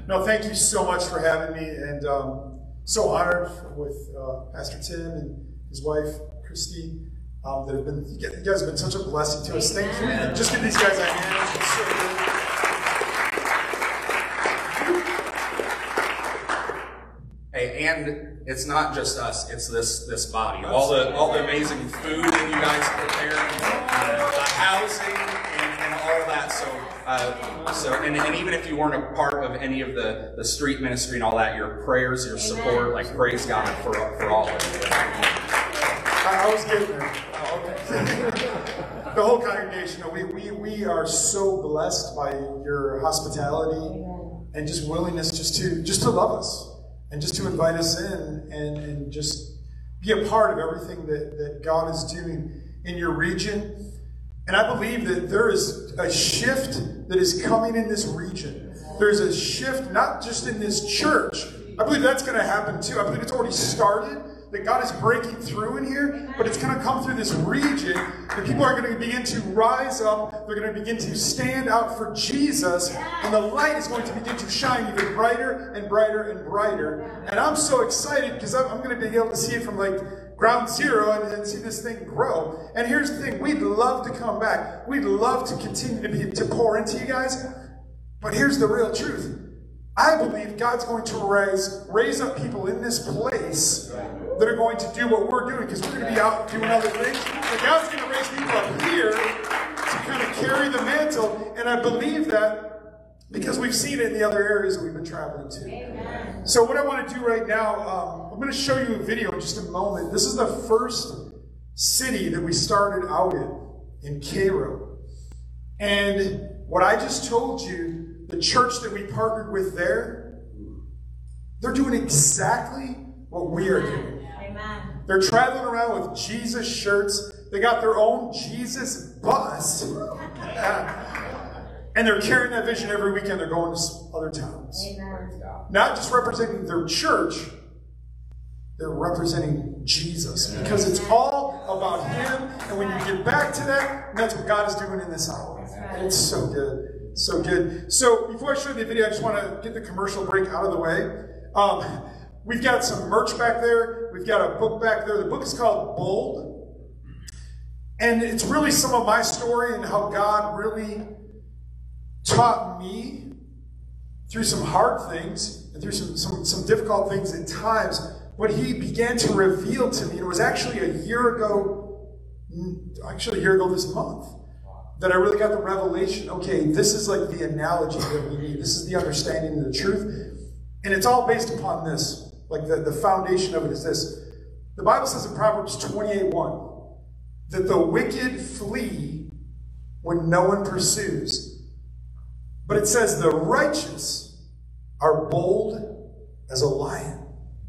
No, thank you so much for having me, and so honored with Pastor Tim and his wife, Christy. That have been, you guys have been such a blessing to us. Thank you. Just give these guys a hand. It's so good. Hey, and it's not just us; it's this body. All the amazing food that you guys prepare, the housing, and all of that. And even if you weren't a part of any of the street ministry and all that, your prayers, your support, like praise God for all of it. I was getting there. The whole congregation, we are so blessed by your hospitality and just willingness just to love us and just to invite us in and just be a part of everything that God is doing in your region. And I believe that there is a shift that is coming in this region. There's a shift not just in this church. I believe that's going to happen too. I believe it's already started. That God is breaking through in here, but it's going to come through this region, and people are going to begin to rise up. They're going to begin to stand out for Jesus, and the light is going to begin to shine even brighter and brighter and brighter. And I'm so excited because I'm going to be able to see it from like ground zero and see this thing grow. And here's the thing: we'd love to come back. We'd love to continue to pour into you guys. But here's the real truth: I believe God's going to raise up people in this place that are going to do what we're doing, because we're going to be out doing other things. But God's going to raise people up here to kind of carry the mantle, and I believe that because we've seen it in the other areas that we've been traveling to. Amen. So what I want to do right now, I'm going to show you a video in just a moment. This is the first city that we started out in Cairo. And what I just told you, the church that we partnered with there, they're doing exactly what we are doing. They're traveling around with Jesus shirts. They got their own Jesus bus. And they're carrying that vision every weekend. They're going to other towns. Amen. Not just representing their church, they're representing Jesus. Because it's all about Him. And when you get back to that, that's what God is doing in this hour. And it's so good. So good. So before I show you the video, I just want to get the commercial break out of the way. We've got some merch back there. We've got a book back there. The book is called Bold. And it's really some of my story and how God really taught me through some hard things and through some difficult things at times. But He began to reveal to me. It was actually a year ago this month, that I really got the revelation. Okay, this is like the analogy that we need. This is the understanding of the truth. And it's all based upon this. Like the foundation of it is this. The Bible says in Proverbs 28:1 that the wicked flee when no one pursues. But it says the righteous are bold as a lion.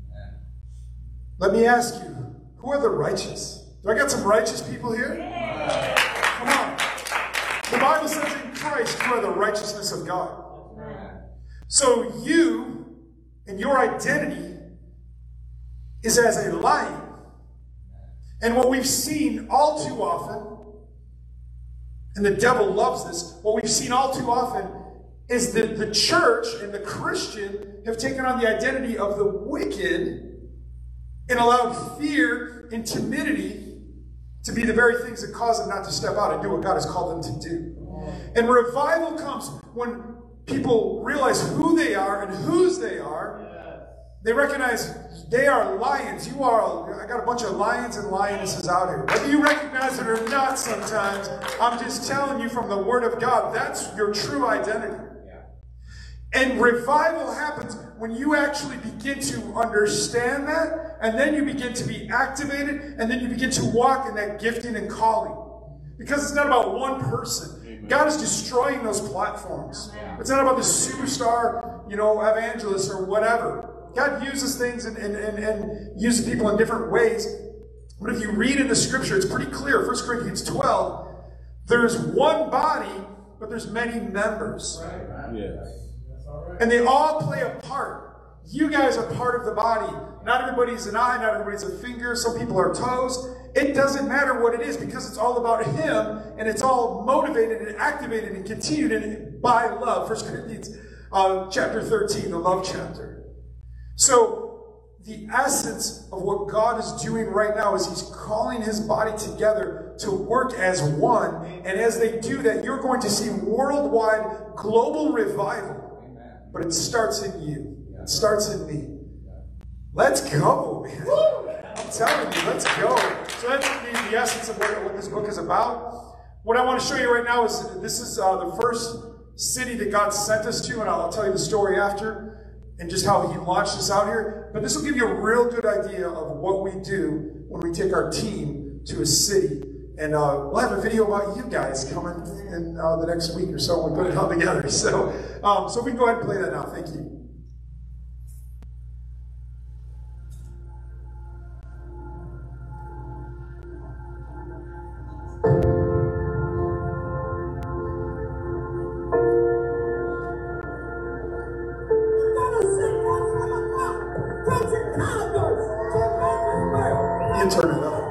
Let me ask you, who are the righteous? Do I got some righteous people here? Yeah. Come on. The Bible says in Christ you are the righteousness of God. So you and your identity is as a lion. And what we've seen all too often, and the devil loves this, what we've seen all too often is that the church and the Christian have taken on the identity of the wicked and allowed fear and timidity to be the very things that cause them not to step out and do what God has called them to do. And revival comes when people realize who they are and whose they are. They recognize they are lions. I got a bunch of lions and lionesses out here. Whether you recognize it or not sometimes, I'm just telling you from the Word of God, that's your true identity. And revival happens when you actually begin to understand that, and then you begin to be activated, and then you begin to walk in that gifting and calling. Because it's not about one person. God is destroying those platforms. It's not about the superstar, evangelist or whatever. God uses things and uses people in different ways. But if you read in the Scripture, it's pretty clear. 1 Corinthians 12, there's one body, but there's many members. Right. Yes. And they all play a part. You guys are part of the body. Not everybody's an eye, not everybody's a finger. Some people are toes. It doesn't matter what it is because it's all about Him, and it's all motivated and activated and continued by love. 1 Corinthians chapter 13, the love chapter. So the essence of what God is doing right now is he's calling his body together to work as one. And as they do that, you're going to see worldwide global revival. But it starts in you. It starts in me. Let's go, man. I'm telling you, let's go. So that's the essence of what this book is about. What I want to show you right now is this is the first city that God sent us to, and I'll tell you the story after and just how he launched us out here. But this will give you a real good idea of what we do when we take our team to a city. And we'll have a video about you guys coming in the next week or so when we put it all together. So we can go ahead and play that now. Thank you. Turn it up.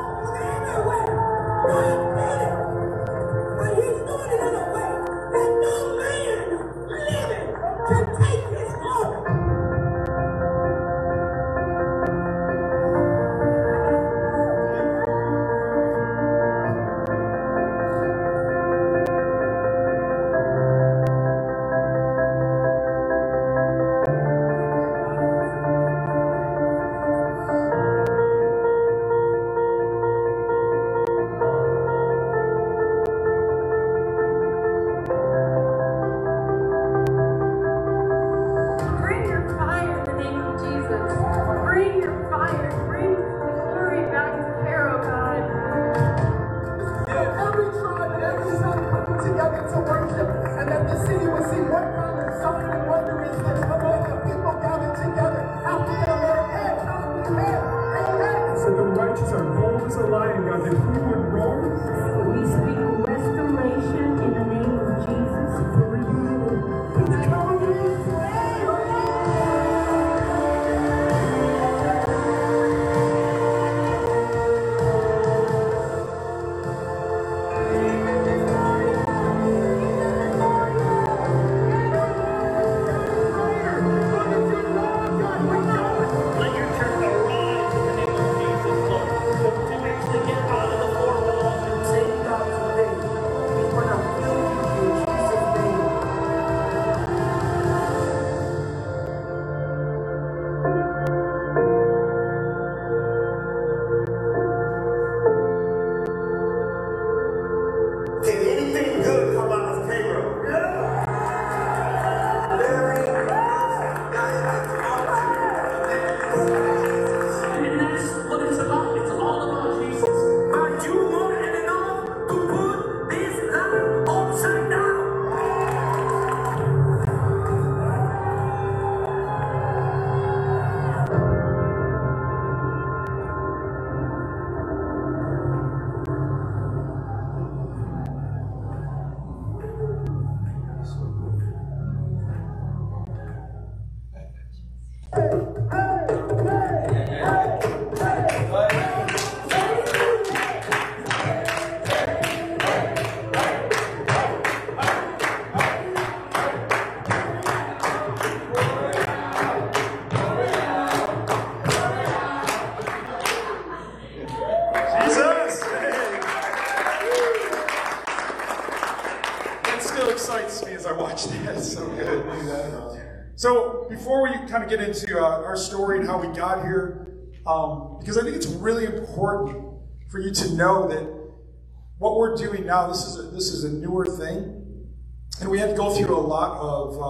So before we kind of get into our story and how we got here, because I think it's really important for you to know that what we're doing now, this is a newer thing, and we had to go through a lot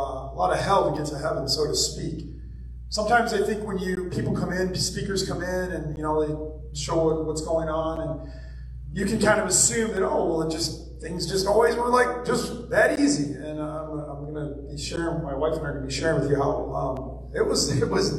of hell to get to heaven, so to speak. Sometimes I think when people come in, speakers come in, and they show what's going on, and you can kind of assume that things just always were like just that easy. And I'm going to be sharing, my wife and I are going to be sharing with you how it was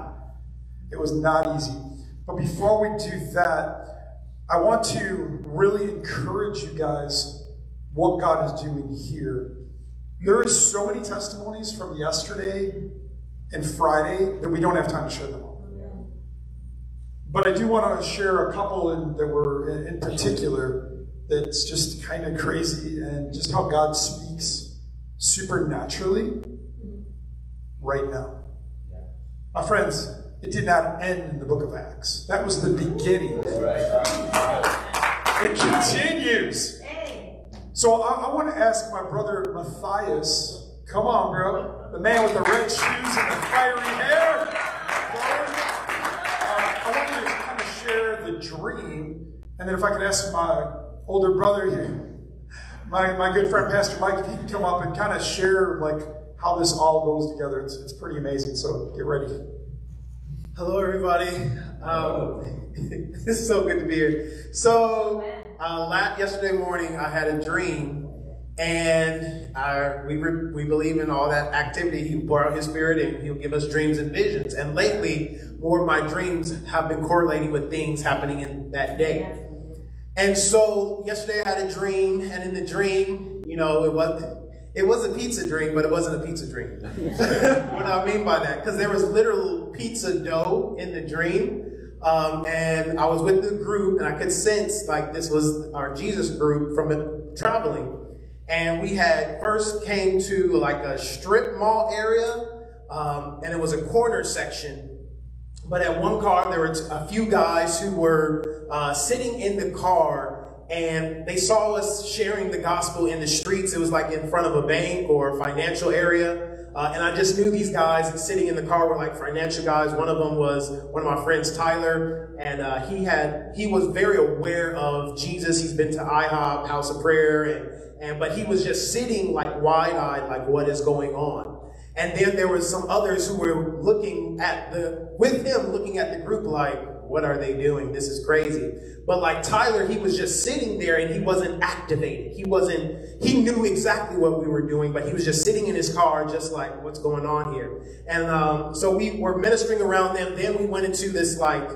not easy. But before we do that, I want to really encourage you guys what God is doing here. There are so many testimonies from yesterday and Friday that we don't have time to share them all. But I do want to share a couple that were in particular that's just kind of crazy, and just how God speaks supernaturally right now. My friends, it did not end in the book of Acts. That was the beginning. It continues. So I want to ask my brother Matthias, come on, bro, the man with the red shoes and the fiery hair. I want you to kind of share the dream, and then if I could ask my older brother here, my good friend Pastor Mike, if he can come up and kind of share like how this all goes together. It's pretty amazing. So get ready. Hello, everybody. It's so good to be here. So yesterday morning, I had a dream, and we believe in all that activity. He pour out His Spirit, and He'll give us dreams and visions. And lately, more of my dreams have been correlating with things happening in that day. And so yesterday I had a dream, and in the dream, you know, it was a pizza dream, but it wasn't a pizza dream. What do I mean by that? Because there was literal pizza dough in the dream. And I was with the group, and I could sense like this was our Jesus group from traveling. And we had first came to like a strip mall area, and it was a corner section. But at one car, there were a few guys who were sitting in the car, and they saw us sharing the gospel in the streets. It was like in front of a bank or a financial area. And I just knew these guys sitting in the car were like financial guys. One of them was one of my friends, Tyler, and he was very aware of Jesus. He's been to IHOP, House of Prayer, but he was just sitting like wide-eyed, like what is going on. And then there was some others who were looking at the group like, what are they doing? This is crazy. But like Tyler, he was just sitting there and he wasn't activated. He knew exactly what we were doing, but he was just sitting in his car, just like, what's going on here? And so we were ministering around them. Then we went into this like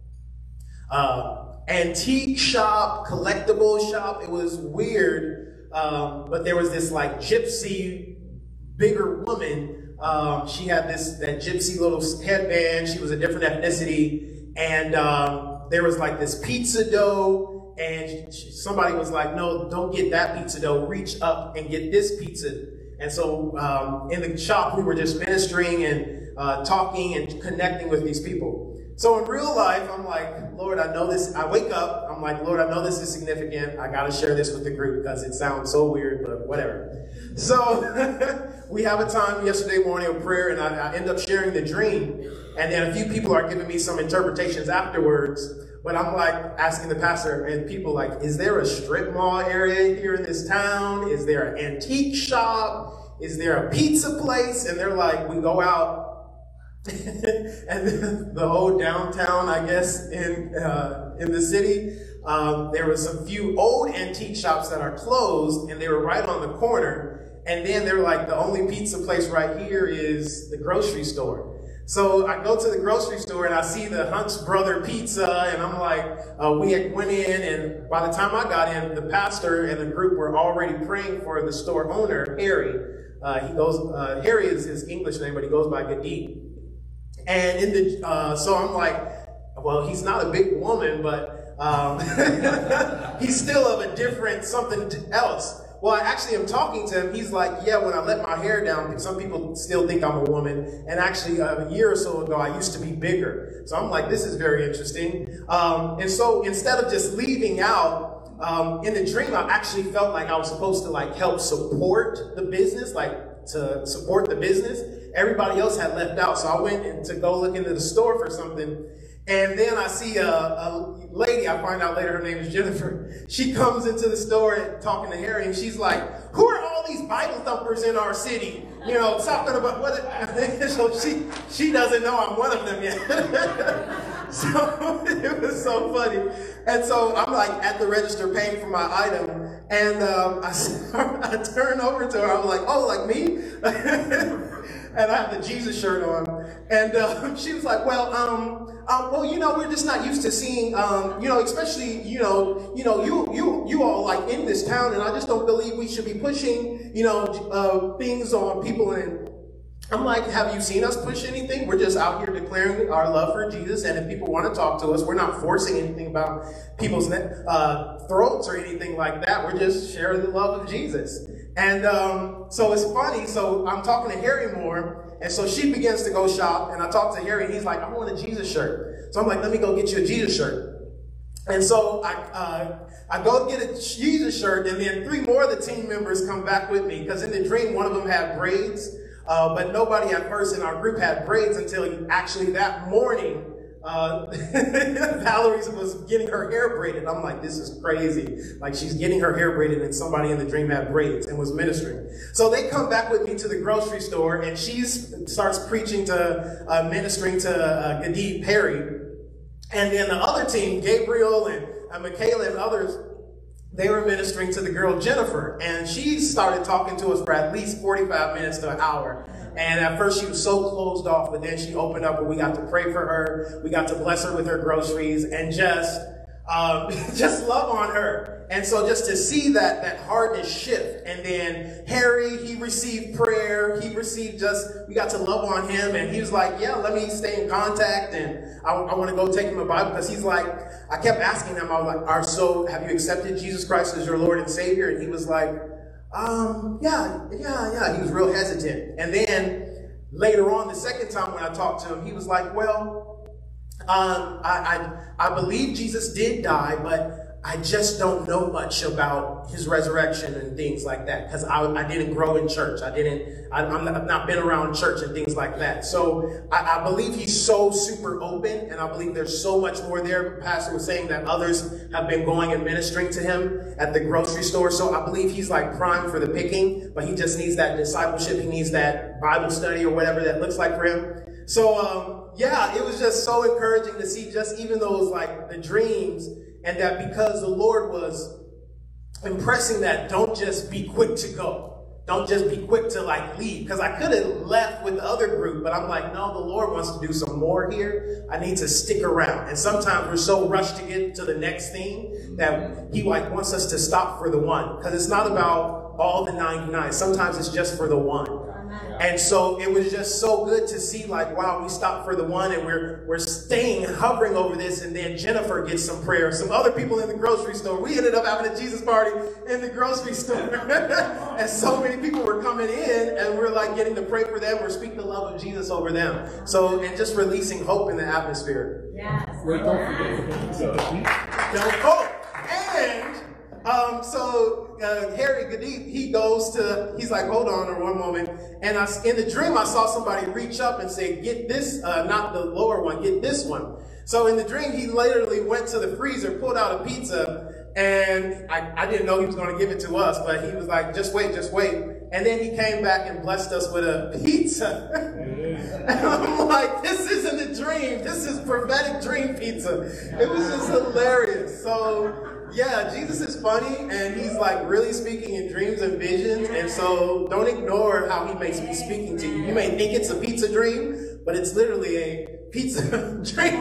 antique shop, collectible shop. It was weird. But there was this like gypsy, bigger woman. She had that gypsy little headband. She was a different ethnicity. And there was like this pizza dough, and somebody was like, no, don't get that pizza dough. Reach up and get this pizza. And so in the shop, we were just ministering and talking and connecting with these people. So in real life, I'm like, Lord, I know this. I wake up, I'm like, Lord, I know this is significant. I got to share this with the group because it sounds so weird, but whatever. So we have a time yesterday morning of prayer, and I end up sharing the dream. And then a few people are giving me some interpretations afterwards. But I'm like asking the pastor and people like, is there a strip mall area here in this town? Is there an antique shop? Is there a pizza place? And they're like, we go out. And the whole downtown, I guess, in the city, there was a few old antique shops that are closed, and they were right on the corner. And then they're like, the only pizza place right here is the grocery store. So I go to the grocery store and I see the Hunt's Brother Pizza, and I'm like, we went in, and by the time I got in, the pastor and the group were already praying for the store owner, Harry. Harry is his English name, but he goes by Gadid. And so I'm like, well, he's not a big woman, but he's still of a different something else. Well, I actually am talking to him. He's like, yeah, when I let my hair down, some people still think I'm a woman. And actually, a year or so ago, I used to be bigger. So I'm like, this is very interesting. And so instead of just leaving out, in the dream, I actually felt like I was supposed to like help support the business, like to support the business. Everybody else had left out. So I went in to go look into the store for something. And then I see a lady, I find out later her name is Jennifer. She comes into the store and talking to Harry, and she's like, who are all these Bible thumpers in our city? You know, talking about what so she doesn't know I'm one of them yet. So it was so funny. And so I'm like at the register paying for my item, and I turn over to her. I'm like, oh, like me? And I have the Jesus shirt on. And she was like, well, you know, we're just not used to seeing, you know, especially, you all like in this town, and I just don't believe we should be pushing, you know, things on people. And I'm like, have you seen us push anything? We're just out here declaring our love for Jesus, and if people want to talk to us, we're not forcing anything about people's throats or anything like that. We're just sharing the love of Jesus. And so it's funny. So I'm talking to Harry more, And so she begins to go shop, and I talk to Harry, and he's like, I want a Jesus shirt. So I'm like, let me go get you a Jesus shirt. And so I go get a Jesus shirt, and then 3 more of the team members come back with me, because in the dream, one of them had braids, but nobody at first in our group had braids until actually that morning, Valerie was getting her hair braided. I'm like, this is crazy. Like, she's getting her hair braided, and somebody in the dream had braids and was ministering. So they come back with me to the grocery store, and she starts preaching ministering to Gadid Perry. And then the other team, Gabriel and Michaela and others, they were ministering to the girl Jennifer. And she started talking to us for at least 45 minutes to an hour. And at first she was so closed off, but then she opened up and we got to pray for her. We got to bless her with her groceries and just love on her. And so just to see that hardness shift. And then Harry, he received prayer. We got to love on him. And he was like, yeah, let me stay in contact. And I want to go take him a Bible, because he's like, I kept asking him, I was like, so have you accepted Jesus Christ as your Lord and Savior? And he was like, yeah. He was real hesitant. And then later on, the second time when I talked to him, he was like, well, I believe Jesus did die, but I just don't know much about his resurrection and things like that, because I didn't grow in church. I've not been around church and things like that. So I believe he's so super open, and I believe there's so much more there. The pastor was saying that others have been going and ministering to him at the grocery store. So I believe he's like primed for the picking, but he just needs that discipleship. He needs that Bible study or whatever that looks like for him. So, yeah, it was just so encouraging to see just even those, like, the dreams, and that because the Lord was impressing that, don't just be quick to go. Don't just be quick to, like, leave. Because I could have left with the other group, but I'm like, no, the Lord wants to do some more here. I need to stick around. And sometimes we're so rushed to get to the next thing that he, like, wants us to stop for the one. Because it's not about all the 99. Sometimes it's just for the one. And so it was just so good to see, like, wow, we stopped for the one, and we're staying, hovering over this. And then Jennifer gets some prayer. Some other people in the grocery store. We ended up having a Jesus party in the grocery store. And so many people were coming in, and we're like getting to pray for them. We're speaking the love of Jesus over them. So, and just releasing hope in the atmosphere. Yes. Don't hope. And Harry Gadid, he's like, hold on one moment. And in the dream, I saw somebody reach up and say, get this, not the lower one, get this one. So in the dream, he literally went to the freezer, pulled out a pizza, and I didn't know he was going to give it to us, but he was like, just wait. And then he came back and blessed us with a pizza. And I'm like, this isn't a dream. This is prophetic dream pizza. It was just hilarious. So, yeah, Jesus is funny, and he's like really speaking in dreams and visions. And so don't ignore how he may be speaking to you. You may think it's a pizza dream, but it's literally a pizza dream.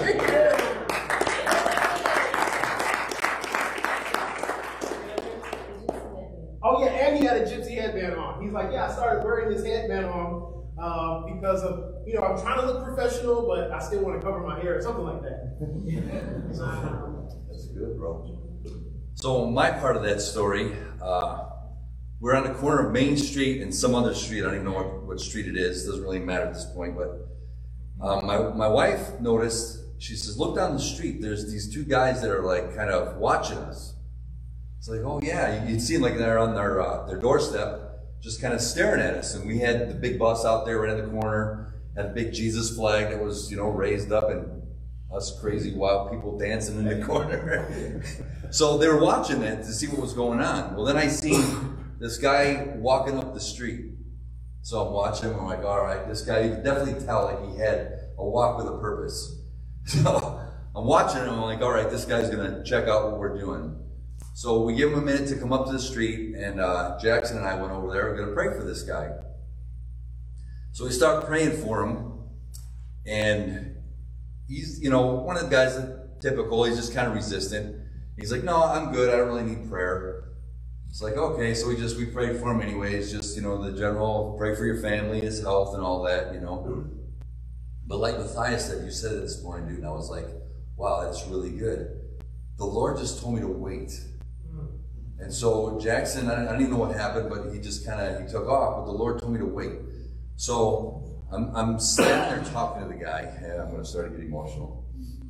Oh yeah, and he had a gypsy headband on. He's like, yeah, I started wearing this headband on because of, I'm trying to look professional, but I still want to cover my hair, something like that. That's good, bro. So my part of that story, we're on the corner of Main Street and some other street. I don't even know what street it is. It doesn't really matter at this point. But my wife noticed, she says, look down the street. There's these 2 guys that are like kind of watching us. It's like, oh yeah, you'd see them like they're on their doorstep, just kind of staring at us. And we had the big bus out there right in the corner, had a big Jesus flag that was, raised up, and us crazy wild people dancing in the corner. So they were watching it to see what was going on. Well, then I seen this guy walking up the street. So I'm watching him, I'm like, all right, this guy, you could definitely tell like he had a walk with a purpose. So I'm watching him, I'm like, all right, this guy's gonna check out what we're doing. So we give him a minute to come up to the street, and Jackson and I went over there, we're gonna pray for this guy. So we start praying for him, and he's, one of the guys that typical, he's just kind of resistant. He's like, no, I'm good, I don't really need prayer. It's like, okay, so we prayed for him anyways, just, the general, pray for your family, his health and all that, But like Matthias said, you said it this morning, dude, and I was like, wow, that's really good. The Lord just told me to wait. And so Jackson, I don't even know what happened, but he just he took off, but the Lord told me to wait. So I'm standing there talking to the guy, and I'm going to start to get emotional.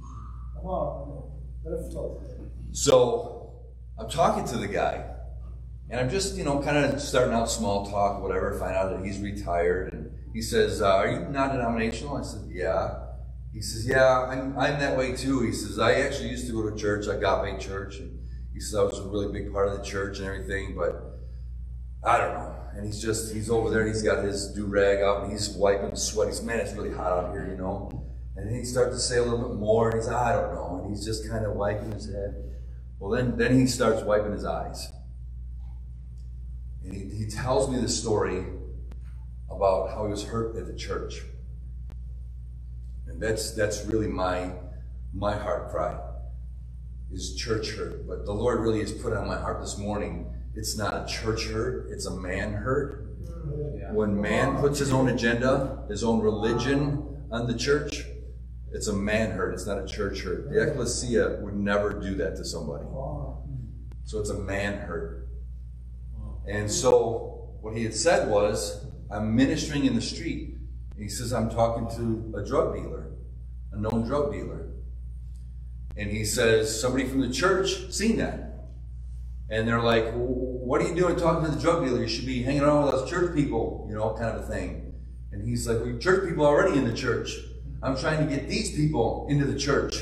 So I'm talking to the guy, and I'm just, kind of starting out small talk, whatever, find out that he's retired. And he says, are you non-denominational? I said, yeah. He says, yeah, I'm that way too. He says, I actually used to go to church, Agape Church. And he says, I was a really big part of the church and everything, but I don't know. And he's over there, and he's got his do-rag out, and he's wiping the sweat. He's, man, it's really hot out here, And then he starts to say a little bit more, and he's, I don't know. And he's just kind of wiping his head. Well, then he starts wiping his eyes. And he tells me the story about how he was hurt at the church. And that's really my heart cry, is church hurt. But the Lord really has put on my heart this morning, it's not a church hurt, it's a man hurt. When man puts his own agenda, his own religion on the church, it's a man hurt, it's not a church hurt. The ecclesia would never do that to somebody. So it's a man hurt. And so what he had said was, I'm ministering in the street. And he says, I'm talking to a drug dealer, a known drug dealer. And he says, somebody from the church seen that. And they're like, what are you doing talking to the drug dealer? You should be hanging around with us church people, kind of a thing. And he's like, well, church people are already in the church. I'm trying to get these people into the church.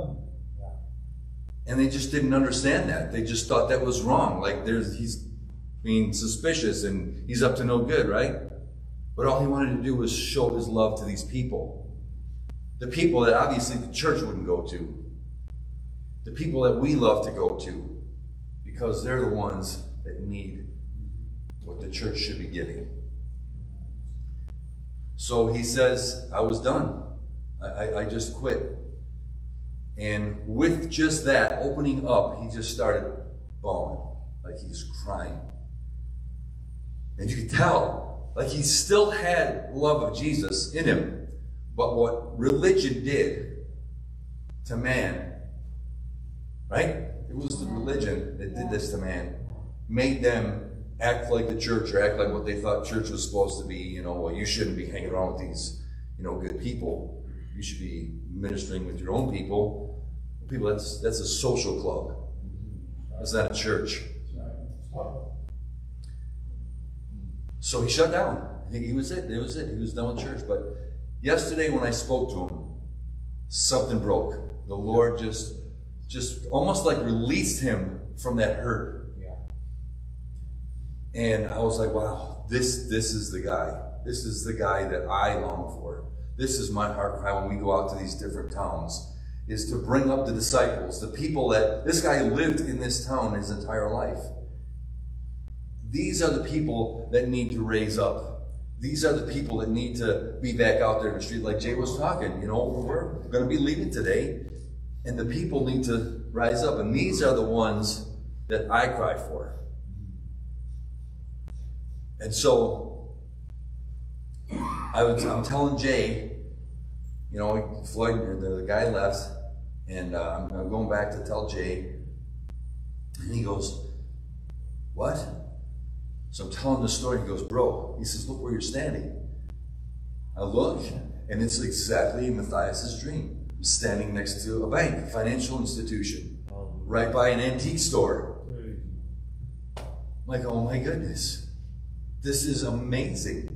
And they just didn't understand that. They just thought that was wrong. Like he's being suspicious and he's up to no good, right? But all he wanted to do was show his love to these people. The people that obviously the church wouldn't go to. The people that we love to go to. Because they're the ones that need what the church should be getting. So he says, I was done. I just quit. And with just that opening up, he just started bawling. Like he was crying. And you could tell, like he still had love of Jesus in him. But what religion did to man, right? It was the religion that did this to man. Made them act like the church, or act like what they thought church was supposed to be. Well, you shouldn't be hanging around with these, good people. You should be ministering with your own people. That's a social club. That's not a church. So he shut down. He was it. It was it. He was done with church. But yesterday when I spoke to him, something broke. The Lord just almost like released him from that hurt. And I was like, wow, this is the guy. This is the guy that I long for. This is my heart cry when we go out to these different towns, is to bring up the disciples, the people that this guy lived in this town his entire life. These are the people that need to raise up. These are the people that need to be back out there in the street, like Jay was talking. We're going to be leaving today, and the people need to rise up. And these are the ones that I cry for. And so I'm telling Jay, Floyd, the guy left, and I'm going back to tell Jay, and he goes, what? So I'm telling the story. He goes, bro, he says, look where you're standing. I look, and it's exactly Matthias's dream. I'm standing next to a bank, a financial institution, right by an antique store. I'm like, oh my goodness, this is amazing.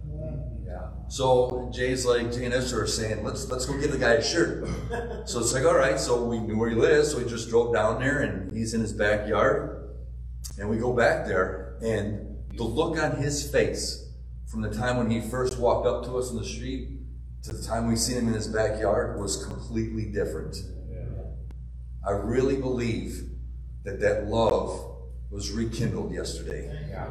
So Jay's like, Jay and Esther are saying, let's go get the guy a shirt. So it's like, all right. So we knew where he lives, so we just drove down there, and he's in his backyard. And we go back there, and the look on his face from the time when he first walked up to us in the street to the time we seen him in his backyard was completely different. I really believe that love was rekindled yesterday.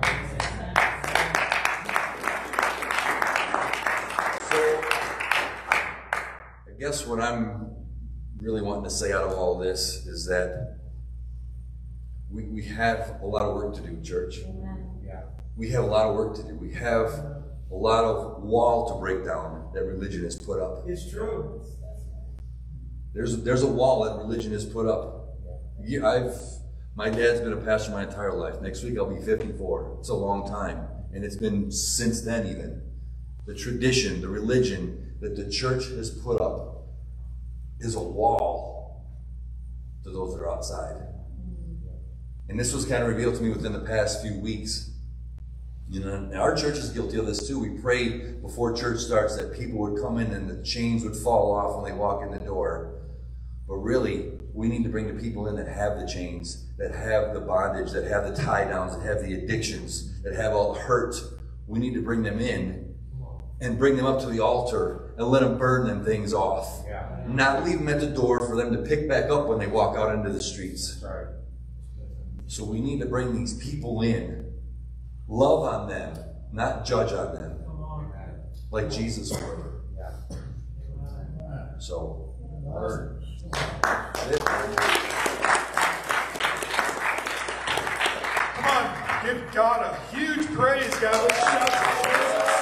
I guess what I'm really wanting to say out of all of this is that we have a lot of work to do, church. We have a lot of work to do. We have a lot of wall to break down that religion has put up. It's true. There's a wall that religion has put up. My dad's been a pastor my entire life. Next week I'll be 54. It's a long time, and it's been since then even. the tradition, the religion that the church has put up is a wall to those that are outside. And this was kind of revealed to me within the past few weeks. You know, and our church is guilty of this too. We pray before church starts that people would come in and the chains would fall off when they walk in the door. But really, we need to bring the people in that have the chains, that have the bondage, that have the tie downs, that have the addictions, that have all the hurt. We need to bring them in and bring them up to the altar and let them burn them things off. Yeah. Not leave them at the door for them to pick back up when they walk out into the streets. Right. So we need to bring these people in, love on them, not judge on them, like Jesus would. So, come on, give God a huge praise, God. Let's shout to Jesus.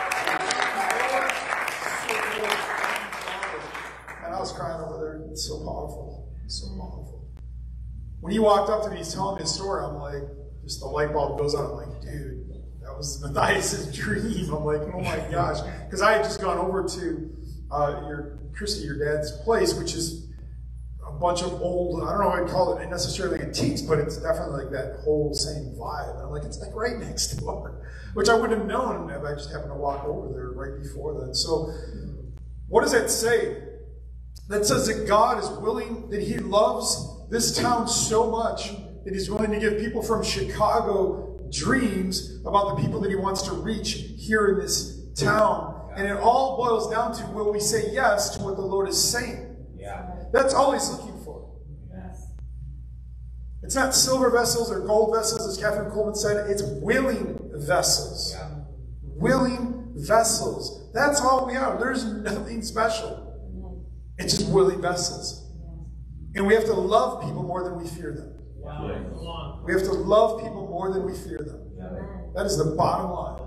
And I was crying over there. It's so powerful. It's so powerful. When he walked up to me, he's telling me a story, I'm like, just the light bulb goes on. I'm like, dude, that was Matthias' dream. I'm like, oh my gosh. Because I had just gone over to Christy, your dad's place, which is a bunch of old, I don't know what I'd call it necessarily antiques, but it's definitely like that whole same vibe. And I'm like, it's like right next door, which I wouldn't have known if I just happened to walk over there right before then. So what does that say? That says that God is willing, that he loves this town so much that he's willing to give people from Chicago dreams about the people that he wants to reach here in this town. And it all boils down to, will we say yes to what the Lord is saying? Yeah. That's all he's looking for. Yes. It's not silver vessels or gold vessels, as Catherine Coleman said. It's willing vessels. Yeah. Willing vessels. That's all we are. There's nothing special. It's just willing vessels. And we have to love people more than we fear them. Wow. We have to love people more than we fear them. That is the bottom line.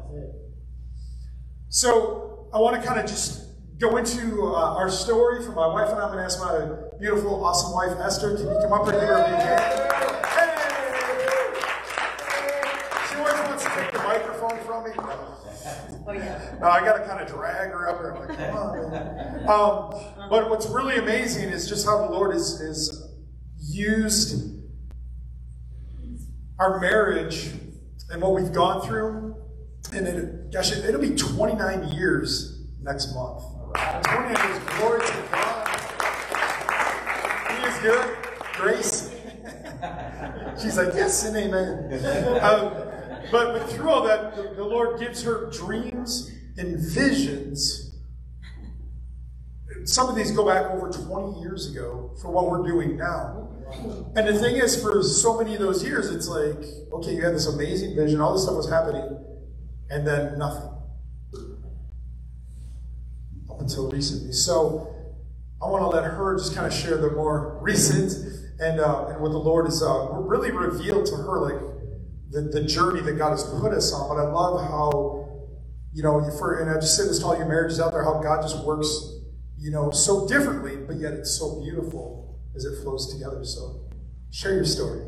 So I want to kind of just go into our story for my wife and I. I'm going to ask my beautiful, awesome wife, Esther. Can you come up and give her a big hand? Hey! She always wants to take the microphone from me. Oh, yeah. No, I got to kind of drag her up here. I'm like, come on, man. But what's really amazing is just how the Lord is used our marriage and what we've gone through. And it'll be 29 years next month. 29 years. Glory to God. He is good. Grace. She's like, yes and amen. But through all that, the Lord gives her dreams and visions. Some of these go back over 20 years ago for what we're doing now. And the thing is, for so many of those years, it's like, okay, you had this amazing vision, all this stuff was happening, and then nothing. Up until recently. So I want to let her just kind of share the more recent and what the Lord has really revealed to her, like the journey that God has put us on. But I love how, and I just say this to all your marriages out there, how God just works, so differently, but yet it's so beautiful as it flows together. So share your story.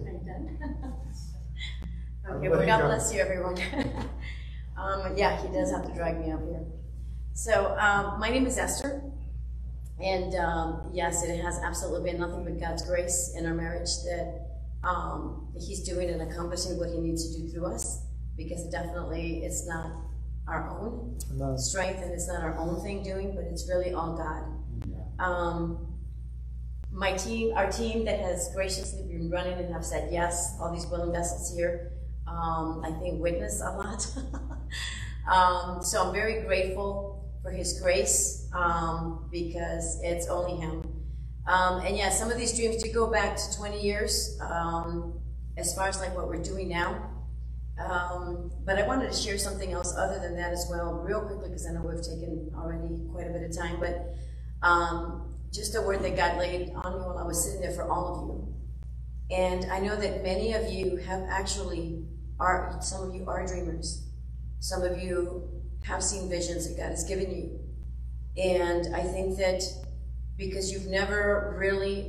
Okay, well, God bless you, everyone. Yeah, he does have to drag me up here. So, my name is Esther, and yes, it has absolutely been nothing but God's grace in our marriage that he's doing and accomplishing what he needs to do through us, because definitely it's not our own strength and it's not our own thing doing, but it's really all God. Our team that has graciously been running and have said yes, all these willing vessels here, I think witness a lot. So I'm very grateful for his grace, because it's only him. And yeah, some of these dreams do go back to 20 years, as far as like what we're doing now. But I wanted to share something else other than that as well, real quickly, because I know we've taken already quite a bit of time, but just a word that God laid on me while I was sitting there for all of you. And I know that many of you have some of you are dreamers. Some of you have seen visions that God has given you. And I think that because you've never really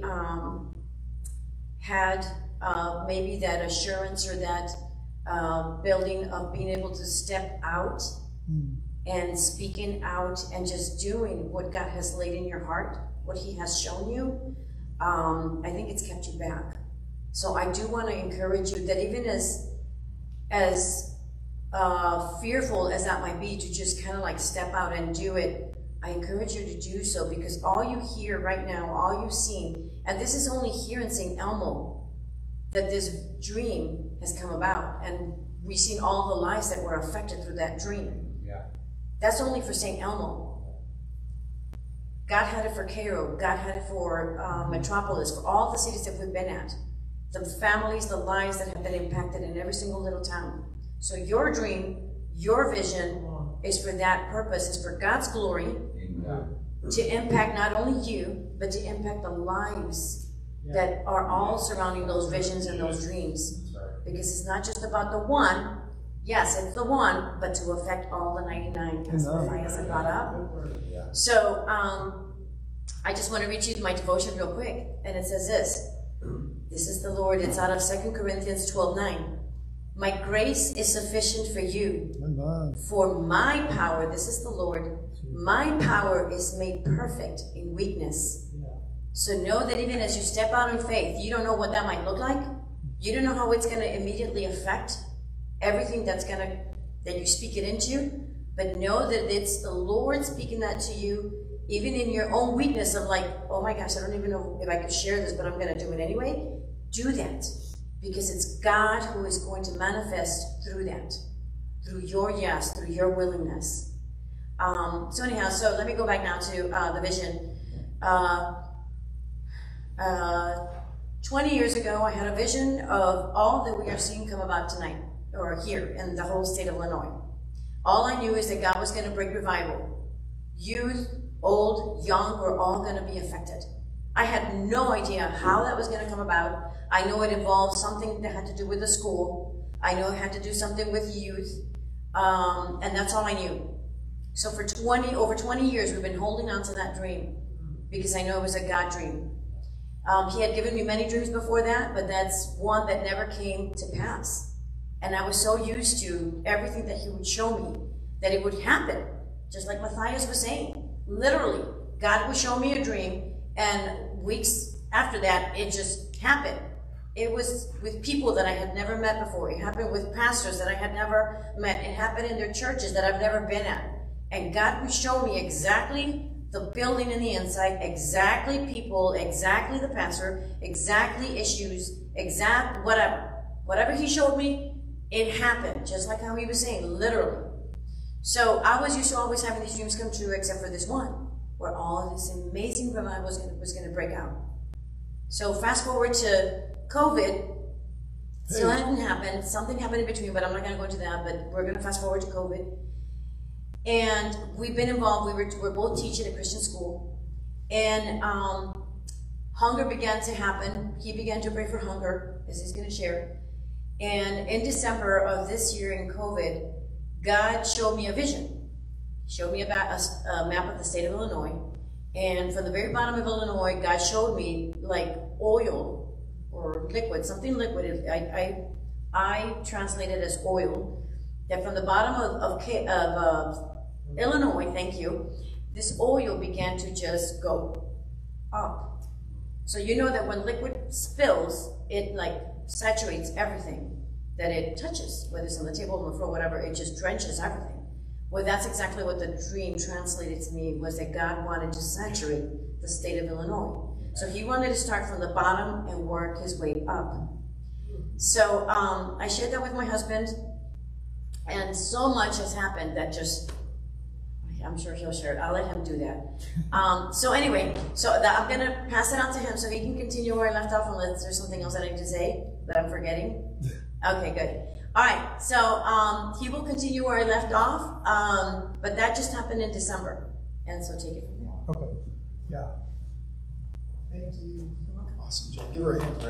had maybe that assurance or that building of being able to step out and speaking out and just doing what God has laid in your heart, what He has shown you, I think it's kept you back. So I do want to encourage you that even as fearful as that might be to just kind of like step out and do it, I encourage you to do so, because all you hear right now, all you've seen, and this is only here in St. Elmo that this dream has come about, and we've seen all the lives that were affected through that dream. Yeah. That's only for St. Elmo. God had it for Cairo. God had it for Metropolis, for all the cities that we've been at. The families, the lives that have been impacted in every single little town. So your dream, your vision is for that purpose, is for God's glory, to impact not only you, but to impact the lives that are all surrounding those visions and those dreams. Because it's not just about the one. Yes, it's the one, but to affect all the 99, as Matthias had brought up. So I just want to read you my devotion real quick. And it says this. This is the Lord. It's out of 2 Corinthians 12:9. My grace is sufficient for you. For my power, this is the Lord, my power is made perfect in weakness. So know that even as you step out in faith, you don't know what that might look like. You don't know how it's going to immediately affect everything that you speak it into. But know that it's the Lord speaking that to you, even in your own weakness of like, oh my gosh, I don't even know if I could share this, but I'm going to do it anyway. Do that. Because it's God who is going to manifest through that. Through your yes, through your willingness. So anyhow, so let me go back now to the vision. 20 years ago, I had a vision of all that we are seeing come about tonight, or here in the whole state of Illinois. All I knew is that God was going to bring revival. Youth, old, young, were all going to be affected. I had no idea how that was going to come about. I know it involved something that had to do with the school. I know it had to do something with youth. And that's all I knew. So for over 20 years, we've been holding on to that dream because I know it was a God dream. He had given me many dreams before that, but that's one that never came to pass. And I was so used to everything that He would show me, that it would happen. Just like Matthias was saying. Literally, God would show me a dream, and weeks after that, it just happened. It was with people that I had never met before. It happened with pastors that I had never met. It happened in their churches that I've never been at. And God would show me exactly the building in the inside, exactly people, exactly the pastor, exactly issues, exact whatever. Whatever He showed me, it happened, just like how He was saying, literally. So I was used to always having these dreams come true, except for this one, where all of this amazing revival was going to break out. So fast forward to COVID. Still hadn't happened. Something happened in between, but I'm not going to go into that. But we're going to fast forward to COVID. And we've been involved. We're both teaching at Christian school. And hunger began to happen. He began to pray for hunger, as he's going to share. And in December of this year in COVID, God showed me a vision. He showed me a map of the state of Illinois. And from the very bottom of Illinois, God showed me like oil or liquid, something liquid. I translate it as oil. That from the bottom of Illinois, thank you, this oil began to just go up. So you know that when liquid spills, it like saturates everything that it touches, whether it's on the table, on the floor, whatever, it just drenches everything. Well, that's exactly what the dream translated to me, was that God wanted to saturate the state of Illinois. So He wanted to start from the bottom and work His way up. So I shared that with my husband, and so much has happened that just, I'm sure he'll share it. I'll let him do that. So anyway, I'm going to pass it on to him so he can continue where I left off, unless there's something else that I need to say that I'm forgetting. Okay, good. All right, so he will continue where I left off, but that just happened in December, and so take it from there. Okay, yeah. Thank you. Awesome, Jake. Give her a hand.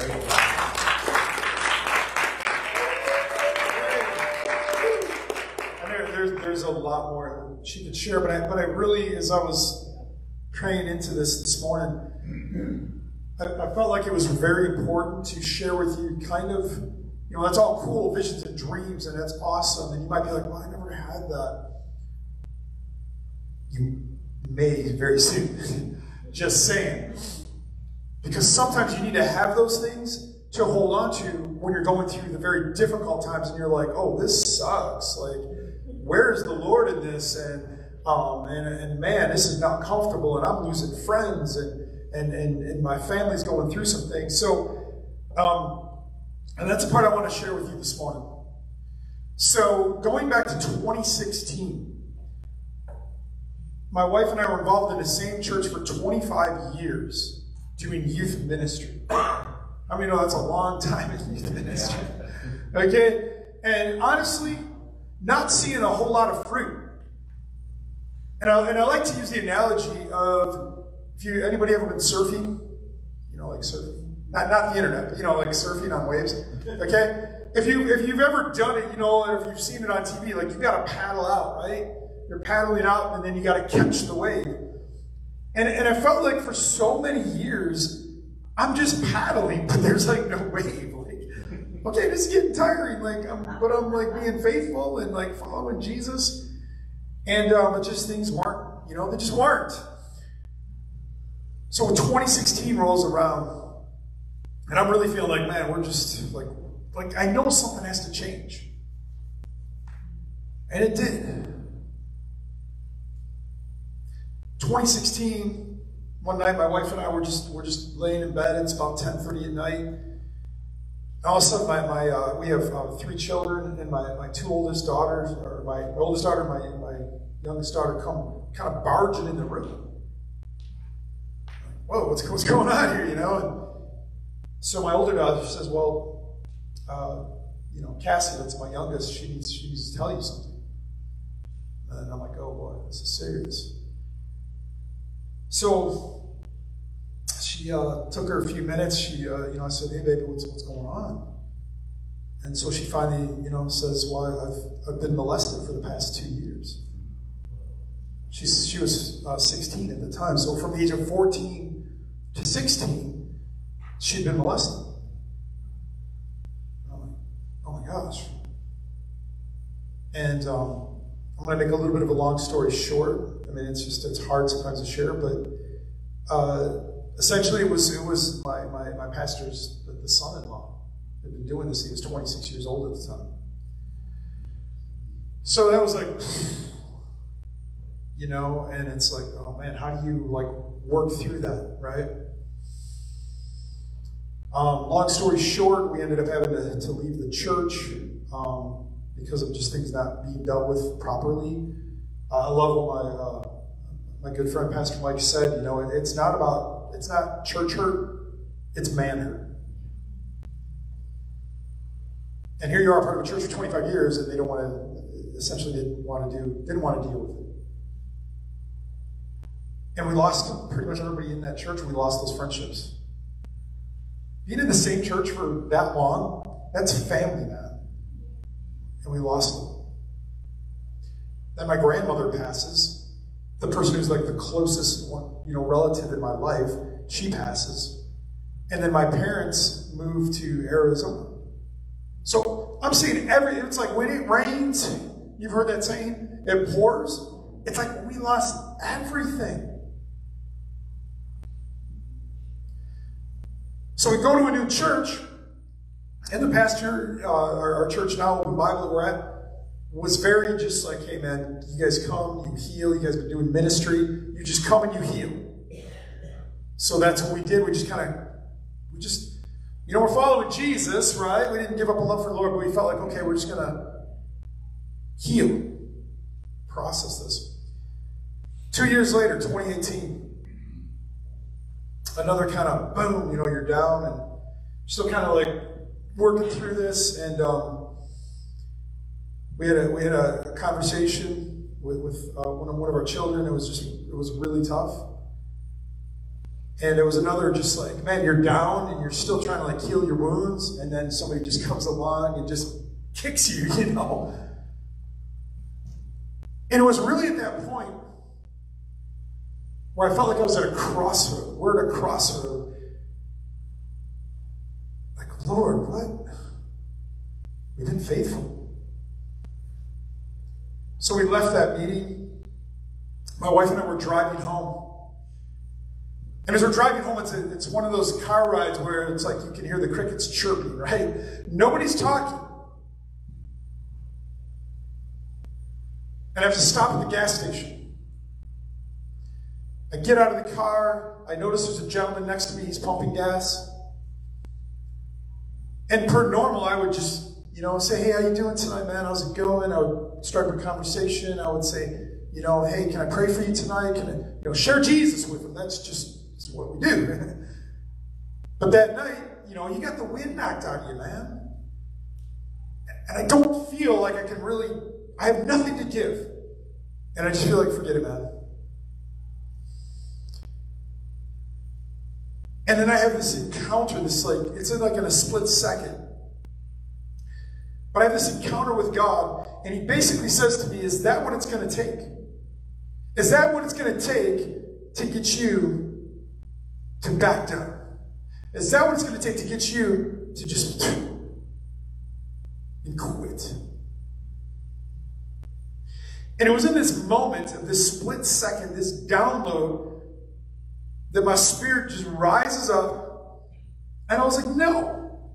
There's a lot more she could share, but I really, as I was praying into this morning, I felt like it was very important to share with you kind of, you know, that's all cool, visions and dreams, and that's awesome. And you might be like, well, I never had that. You may very soon. Just saying. Because sometimes you need to have those things to hold on to when you're going through the very difficult times and you're like, oh, this sucks. Like, where is the Lord in this? And man, this is not comfortable, and I'm losing friends, and my family's going through some things. So, and that's the part I want to share with you this morning. So, going back to 2016, my wife and I were involved in the same church for 25 years doing youth ministry. I mean, that's a long time in youth ministry. Okay? And honestly, not seeing a whole lot of fruit. And I like to use the analogy of, anybody ever been surfing? You know, like surfing. Not the internet, but like surfing on waves. Okay? If you've ever done it, or if you've seen it on TV, like you've got to paddle out, right? You're paddling out and then you got to catch the wave. And I felt like for so many years, I'm just paddling, but there's like no wave. Like, okay, this is getting tiring. But I'm like being faithful and like following Jesus. And but just things weren't, they just weren't. So when 2016 rolls around, and I'm really feeling like, man, we're just like I know something has to change. And it did. 2016, one night my wife and I were just laying in bed. It's about 10:30 at night. And all of a sudden, we have 3 children, and my 2 oldest daughters, or my oldest daughter and my youngest daughter, come kind of barging in the room. Whoa, what's going on here, And so my older daughter says, well, Cassie, that's my youngest, she needs to tell you something. And I'm like, oh boy, this is serious. So she took her a few minutes. I said, hey baby, what's going on? And so she finally, says, well, I've been molested for the past 2 years. She was 16 at the time. So from the age of 14 to 16, she'd been molested. And I'm like, oh my gosh. And I'm going to make a little bit of a long story short. I mean, it's hard sometimes to share, but essentially it was my pastor's, the son-in-law, had been doing this. He was 26 years old at the time. So that was like, and it's like, oh man, how do you work through that, right? Long story short, we ended up having to leave the church because of just things not being dealt with properly. I love what my good friend Pastor Mike said. It's not church hurt, it's man hurt. And here you are, part of a church for 25 years, and they didn't want to deal with it. And we lost pretty much everybody in that church. We lost those friendships. Being in the same church for that long, that's family, man. And we lost them. Then my grandmother passes. The person who's the closest one, relative in my life, she passes. And then my parents moved to Arizona. So I'm seeing it's like when it rains, you've heard that saying, it pours. It's like we lost everything. So we go to a new church, and the pastor, our church now, the Bible that we're at, was very just like, hey man, you guys come, you heal, you guys been doing ministry, you just come and you heal. So that's what we did. We're following Jesus, right? We didn't give up a love for the Lord, but we felt like, okay, we're just going to heal, process this. 2 years later, 2018, another kind of boom, you're down and still kind of working through this. And we had a conversation with one of our children. It was really tough. And there was another just man, you're down and you're still trying to heal your wounds, and then somebody just comes along and just kicks you, And it was really at that point where I felt like I was at a crossroad. We're at a crossroad. Lord, what? We've been faithful. So we left that meeting, My wife and I were driving home. And as we're driving home, it's one of those car rides where it's like you can hear the crickets chirping, right? Nobody's talking. And I have to stop at the gas station. I get out of the car. I notice there's a gentleman next to me. He's pumping gas. And per normal, I would just, say, hey, how you doing tonight, man? How's it going? I would start a conversation. I would say, hey, can I pray for you tonight? Can I, share Jesus with him? That's just what we do. But that night, you got the wind knocked out of you, man. And I don't feel like I have nothing to give. And I just feel like, forget it, man. And then I have this encounter, it's in a split second. But I have this encounter with God, and he basically says to me, is that what it's going to take? Is that what it's going to take to get you to back down? Is that what it's going to take to get you to just and quit? And it was in this moment, of this split second, this download, that my spirit just rises up, and I was like, no.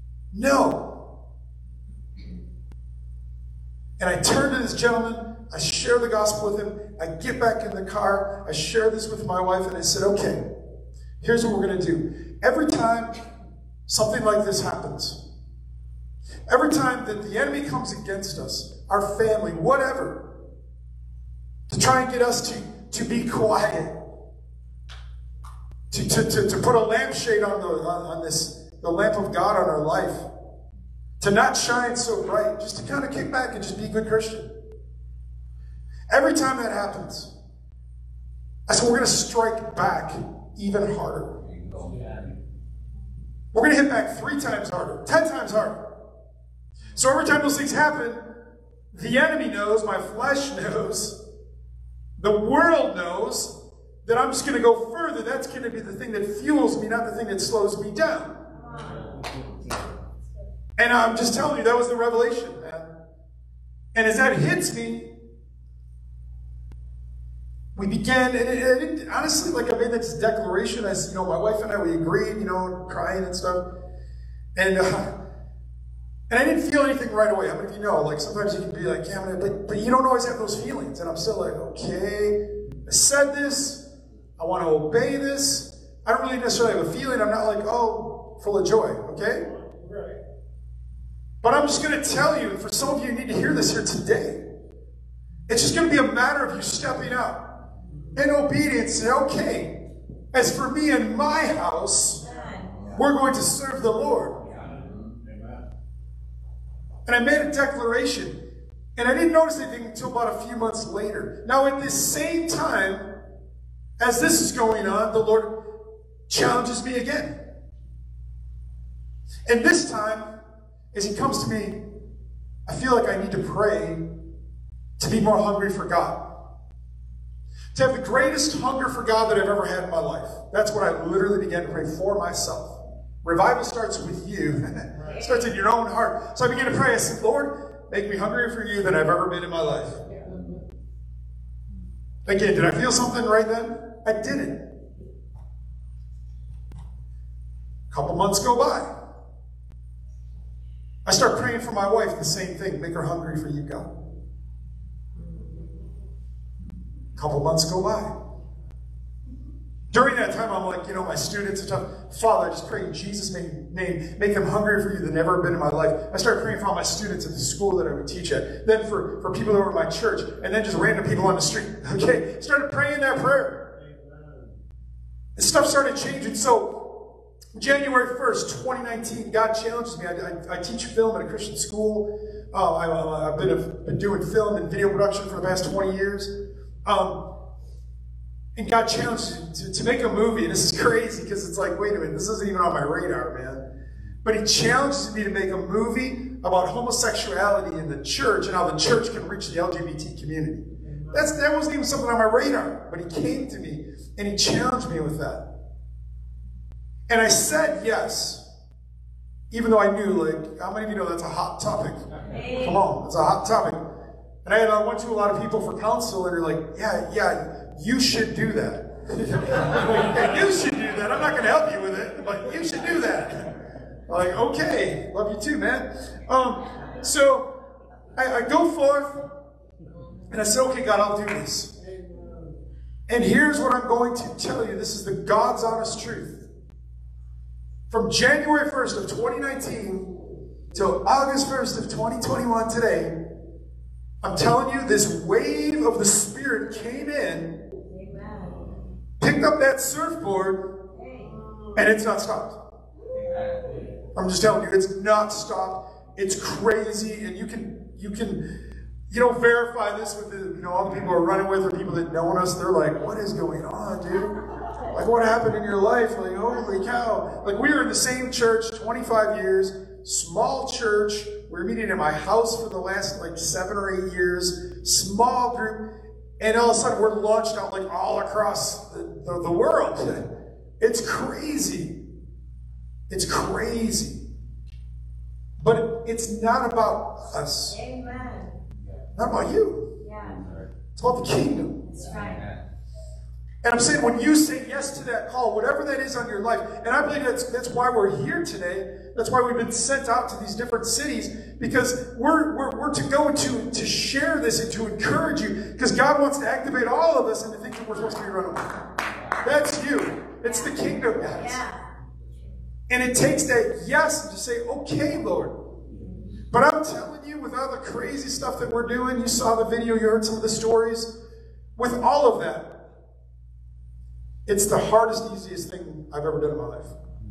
And I turn to this gentleman, I share the gospel with him, I get back in the car, I share this with my wife, and I said, okay, here's what we're going to do. Every time something like this happens, every time that the enemy comes against us, our family, whatever, to try and get us to be quiet, to put a lampshade on the lamp of God on our life, to not shine so bright, just to kind of kick back and just be a good Christian. Every time that happens, I said, we're going to strike back even harder. We're going to hit back 3 times harder, 10 times harder. So every time those things happen, the enemy knows, my flesh knows, the world knows that I'm just going to go further. That's going to be the thing that fuels me, not the thing that slows me down. And I'm just telling you, that was the revelation, man. And as that hits me, we began, and honestly, I made this declaration, as my wife and I, we agreed, crying and stuff. And I didn't feel anything right away. How many of you know, sometimes you can be like, yeah, but you don't always have those feelings. And I'm still like, okay, I said this, I want to obey this. I don't really necessarily have a feeling. I'm not like, oh, full of joy, okay? Right. But I'm just going to tell you, and for some of you, you need to hear this here today. It's just going to be a matter of you stepping out in obedience and say, okay, as for me and my house, we're going to serve the Lord. And I made a declaration, and I didn't notice anything until about a few months later. Now, at this same time, as this is going on, the Lord challenges me again. And this time, as he comes to me, I feel like I need to pray to be more hungry for God. To have the greatest hunger for God that I've ever had in my life. That's what I literally began to pray for myself. Revival starts with you. It starts in your own heart. So I began to pray. I said, Lord, make me hungrier for you than I've ever been in my life. Again, did I feel something right then? I didn't. A couple months go by. I start praying for my wife, the same thing. Make her hungry for you, God. A couple months go by. During that time, I'm like, my students and stuff, Father, I just pray in Jesus' name, make them hungrier for you than ever been in my life. I started praying for all my students at the school that I would teach at, then for people that were in my church, and then just random people on the street, okay? Started praying that prayer. And stuff started changing. So, January 1st, 2019, God challenges me. I teach film at a Christian school. I've been doing film and video production for the past 20 years. And God challenged me to make a movie. And this is crazy because it's like, wait a minute, this isn't even on my radar, man. But he challenges me to make a movie about homosexuality in the church and how the church can reach the LGBT community. That wasn't even something on my radar. But he came to me and he challenged me with that. And I said yes. Even though I knew, how many of you know that's a hot topic? Come on, it's a hot topic. And I went to a lot of people for counsel, and they're like, yeah, you should do that. Like, you should do that. I'm not going to help you with it, but you should do that. I'm like, okay, love you too, man. So I go forth, and I said, okay, God, I'll do this. And here's what I'm going to tell you. This is the God's honest truth. From January 1st of 2019 till August 1st of 2021 today, I'm telling you, this wave of the Spirit came in, picked up that surfboard, and it's not stopped. I'm just telling you, it's not stopped. It's crazy, and you can verify this with all the people we're running with, or people that know us. They're like, what is going on, dude? Like, what happened in your life? Like, holy cow. Like, we were in the same church 25 years, small church. We were meeting in my house for the last 7 or 8 years, small group, and all of a sudden we're launched out all across the world. It's crazy. It's crazy. But it's not about us. Amen. Not about you. Yeah. It's about the kingdom. That's right. And I'm saying, when you say yes to that call, whatever that is on your life, and I believe that's why we're here today. That's why we've been sent out to these different cities, because we're to go to share this and to encourage you, because God wants to activate all of us into things that we're supposed to be running with. That's you. It's the kingdom, guys. Yeah. And it takes that yes to say, okay, Lord. But I'm telling you, with all the crazy stuff that we're doing, you saw the video, you heard some of the stories, with all of that, it's the hardest, easiest thing I've ever done in my life.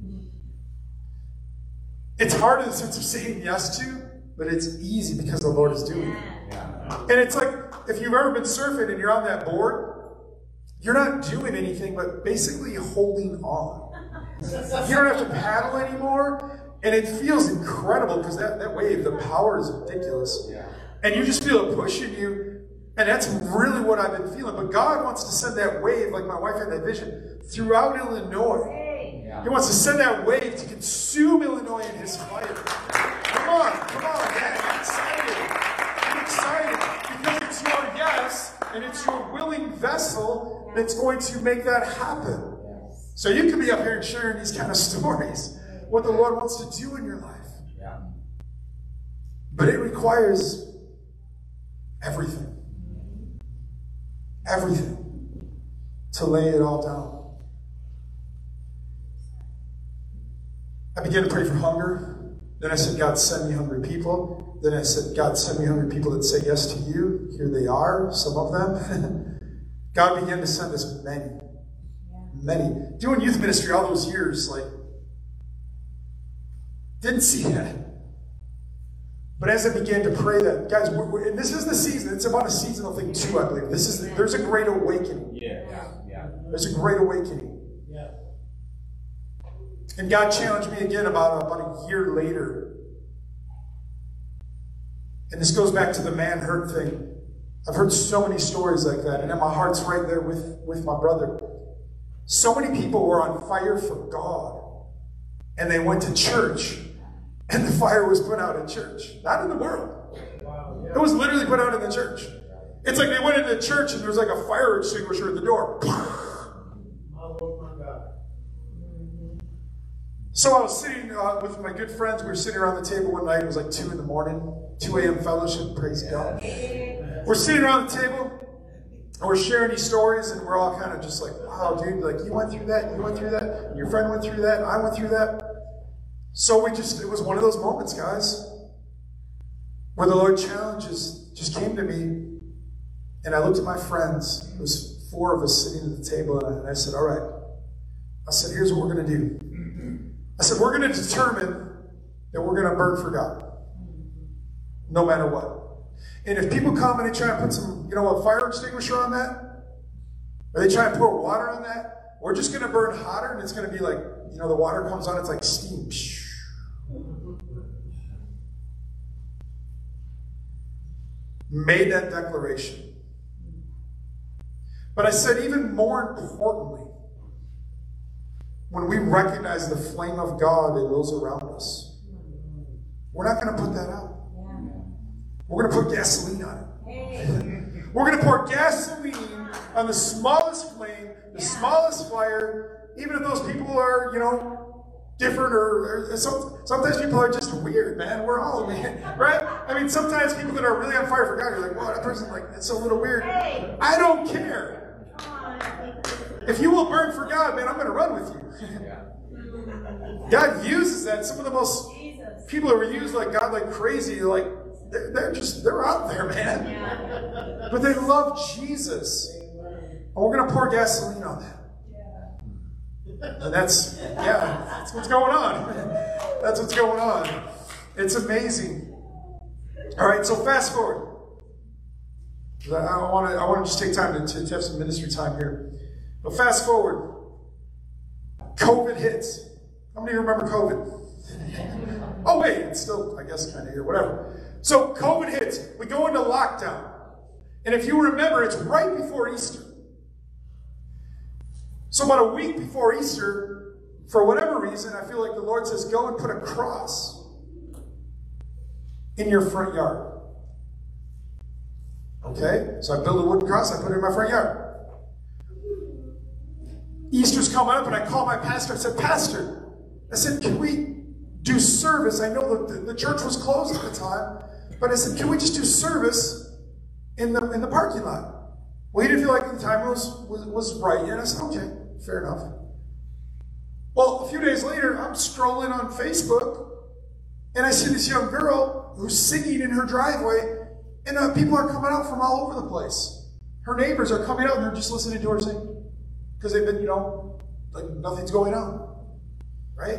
It's hard in the sense of saying yes to, but it's easy because the Lord is doing it. And it's like, if you've ever been surfing and you're on that board, you're not doing anything but basically holding on. You don't have to paddle anymore, and it feels incredible because that wave, the power is ridiculous. And you just feel it pushing you. And that's really what I've been feeling. But God wants to send that wave, like my wife had that vision, throughout Illinois. He wants to send that wave to consume Illinois in His fire. Come on, man. I'm excited. I'm excited. Because it's your yes, and it's your willing vessel that's going to make that happen. So you can be up here and sharing these kind of stories, what the Lord wants to do in your life. But it requires everything. Everything. To lay it all down. I began to pray for hunger. Then I said, God, send me hungry people. Then I said, God, send me hungry people that say yes to you. Here they are, some of them. God began to send us many. Many. Doing youth ministry all those years, didn't see that. But as I began to pray that, guys, and this is the season. It's about a seasonal thing too, I believe. There's a great awakening. There's a great awakening. And God challenged me again about a year later. And this goes back to the man hurt thing. I've heard so many stories like that, and my heart's right there with my brother. So many people were on fire for God, and they went to church, and the fire was put out in church, not in the world. It was literally put out in the church. It's like they went into the church, and there was like a fire extinguisher at the door. So I was sitting with my good friends. We were sitting around the table one night. It was like 2 in the morning, 2 a.m. fellowship. Praise God. We're sitting around the table, and we're sharing these stories, and we're all kind of just like, wow, dude, you went through that, and your friend went through that, and I went through that. So it was one of those moments, guys, where the Lord challenges just came to me, and I looked at my friends. There was 4 of us sitting at the table, and I said, all right. I said, here's what we're going to do. I said, we're going to determine that we're going to burn for God, no matter what. And if people come and they try and put some, a fire extinguisher on that, or they try and pour water on that, we're just going to burn hotter, and it's going to be like, the water comes on, it's like steam. Made that declaration. But I said, even more importantly, when we recognize the flame of God in those around us, we're not going to put that out. We're going to put gasoline on it. We're going to pour gasoline on the smallest flame, the smallest fire, even if those people are, different or sometimes people are just weird, man. We're all weird, right? I mean, sometimes people that are really on fire for God, you're like, wow, that person, it's a little weird. I don't care. If you will burn for God, man, I'm going to run with you. God uses that. Some of the most people who are used like God like crazy, they're out there, man. But they love Jesus. And we're going to pour gasoline on that. And that's what's going on. That's what's going on. It's amazing. All right, so fast forward. I want to just take time to have some ministry time here. But fast forward. COVID hits. How many remember COVID? Oh, wait, it's still, I guess, kind of here, whatever. So COVID hits. We go into lockdown. And if you remember, it's right before Easter. So about a week before Easter, for whatever reason, I feel like the Lord says, go and put a cross in your front yard. Okay? So I build a wooden cross, I put it in my front yard. Easter's coming up, and I call my pastor. I said, Pastor, I said, can we do service? I know the church was closed at the time, but I said, can we just do service in the parking lot? Well, he didn't feel like the time was right yet. I said, okay, fair enough. Well, a few days later, I'm scrolling on Facebook, and I see this young girl who's singing in her driveway, and people are coming out from all over the place. Her neighbors are coming out, and they're just listening to her sing. Because they've been, like nothing's going on. Right?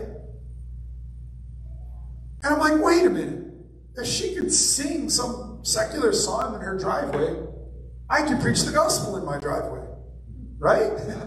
And I'm like, wait a minute. If she could sing some secular song in her driveway, I can preach the gospel in my driveway. Right?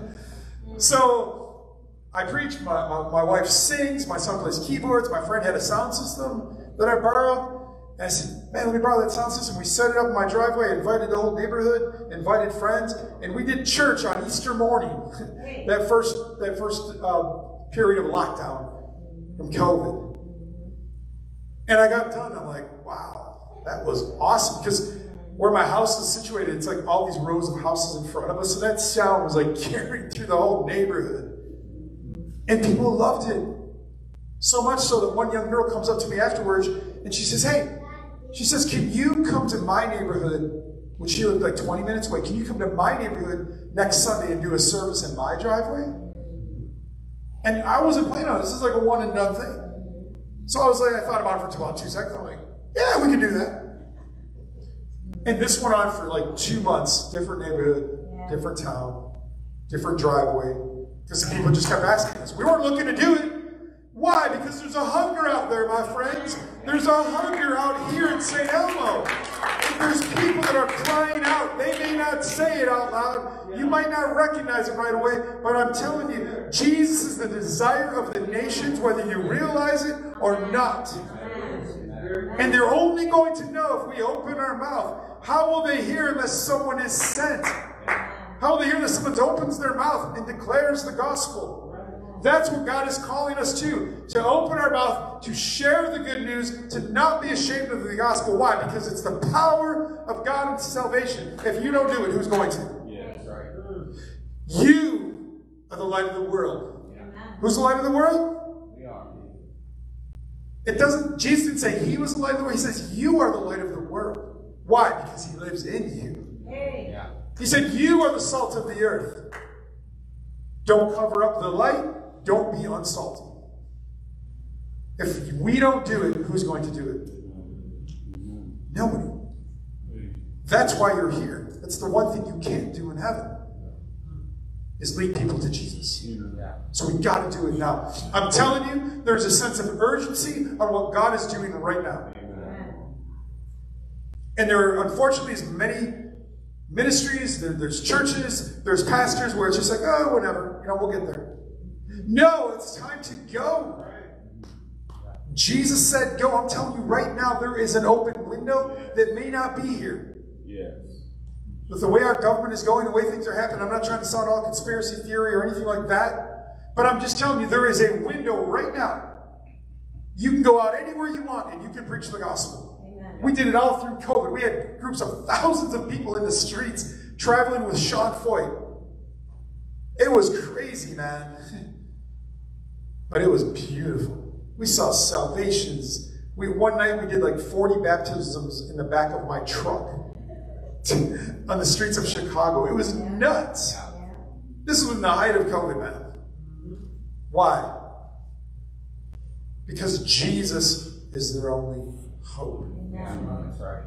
So I preach, my wife sings, my son plays keyboards, my friend had a sound system that I borrowed. And I said, man, let me borrow that sound system. We set it up in my driveway, invited the whole neighborhood, invited friends, and we did church on Easter morning. that first period of lockdown from COVID. And I got done, I'm like, wow, that was awesome. Because where my house is situated, it's like all these rows of houses in front of us, so that sound was like carried through the whole neighborhood. And people loved it. So much so that one young girl comes up to me afterwards, and she says, hey, she says, can you come to my neighborhood, which she lived like 20 minutes away, can you come to my neighborhood next Sunday and do a service in my driveway? And I wasn't planning on it. This is like a one and done thing. So I thought about it for about 2 seconds. I'm like, yeah, we can do that. And this went on for like 2 months. Different neighborhood, different town, different driveway. Because people just kept asking us. We weren't looking to do it. Why? Because there's a hunger out there, my friends. There's a hunger out here in St. Elmo. There's people that are crying out. They may not say it out loud. You might not recognize it right away. But I'm telling you, Jesus is the desire of the nations, whether you realize it or not. And they're only going to know if we open our mouth. How will they hear unless someone is sent? How will they hear unless someone opens their mouth and declares the gospel? That's what God is calling us to open our mouth, to share the good news, to not be ashamed of the gospel. Why? Because it's the power of God into salvation. If you don't do it, who's going to? Yeah, that's right. You are the light of the world. Yeah. Who's the light of the world? We are. Jesus didn't say he was the light of the world. He says you are the light of the world. Why? Because he lives in you. Hey. Yeah. He said you are the salt of the earth. Don't cover up the light. Don't be unsalty. If we don't do it, who's going to do it? Nobody. That's why you're here. That's the one thing you can't do in heaven, is lead people to Jesus. So we got to do it now. I'm telling you, there's a sense of urgency on what God is doing right now. And there are, unfortunately, as many ministries, there's churches, there's pastors where it's just like, oh, whatever, we'll get there. No, it's time to go. Jesus said, go. I'm telling you right now, there is an open window that may not be here. Yes. With the way our government is going, the way things are happening, I'm not trying to sound all conspiracy theory or anything like that, but I'm just telling you, there is a window right now. You can go out anywhere you want and you can preach the gospel. Amen. We did it all through COVID. We had groups of thousands of people in the streets traveling with Sean Foyt. It was crazy, man. But it was beautiful. We saw salvations. One night we did like 40 baptisms in the back of my truck on the streets of Chicago. It was nuts. This was in the height of COVID, man. Why? Because Jesus is their only hope. That's right.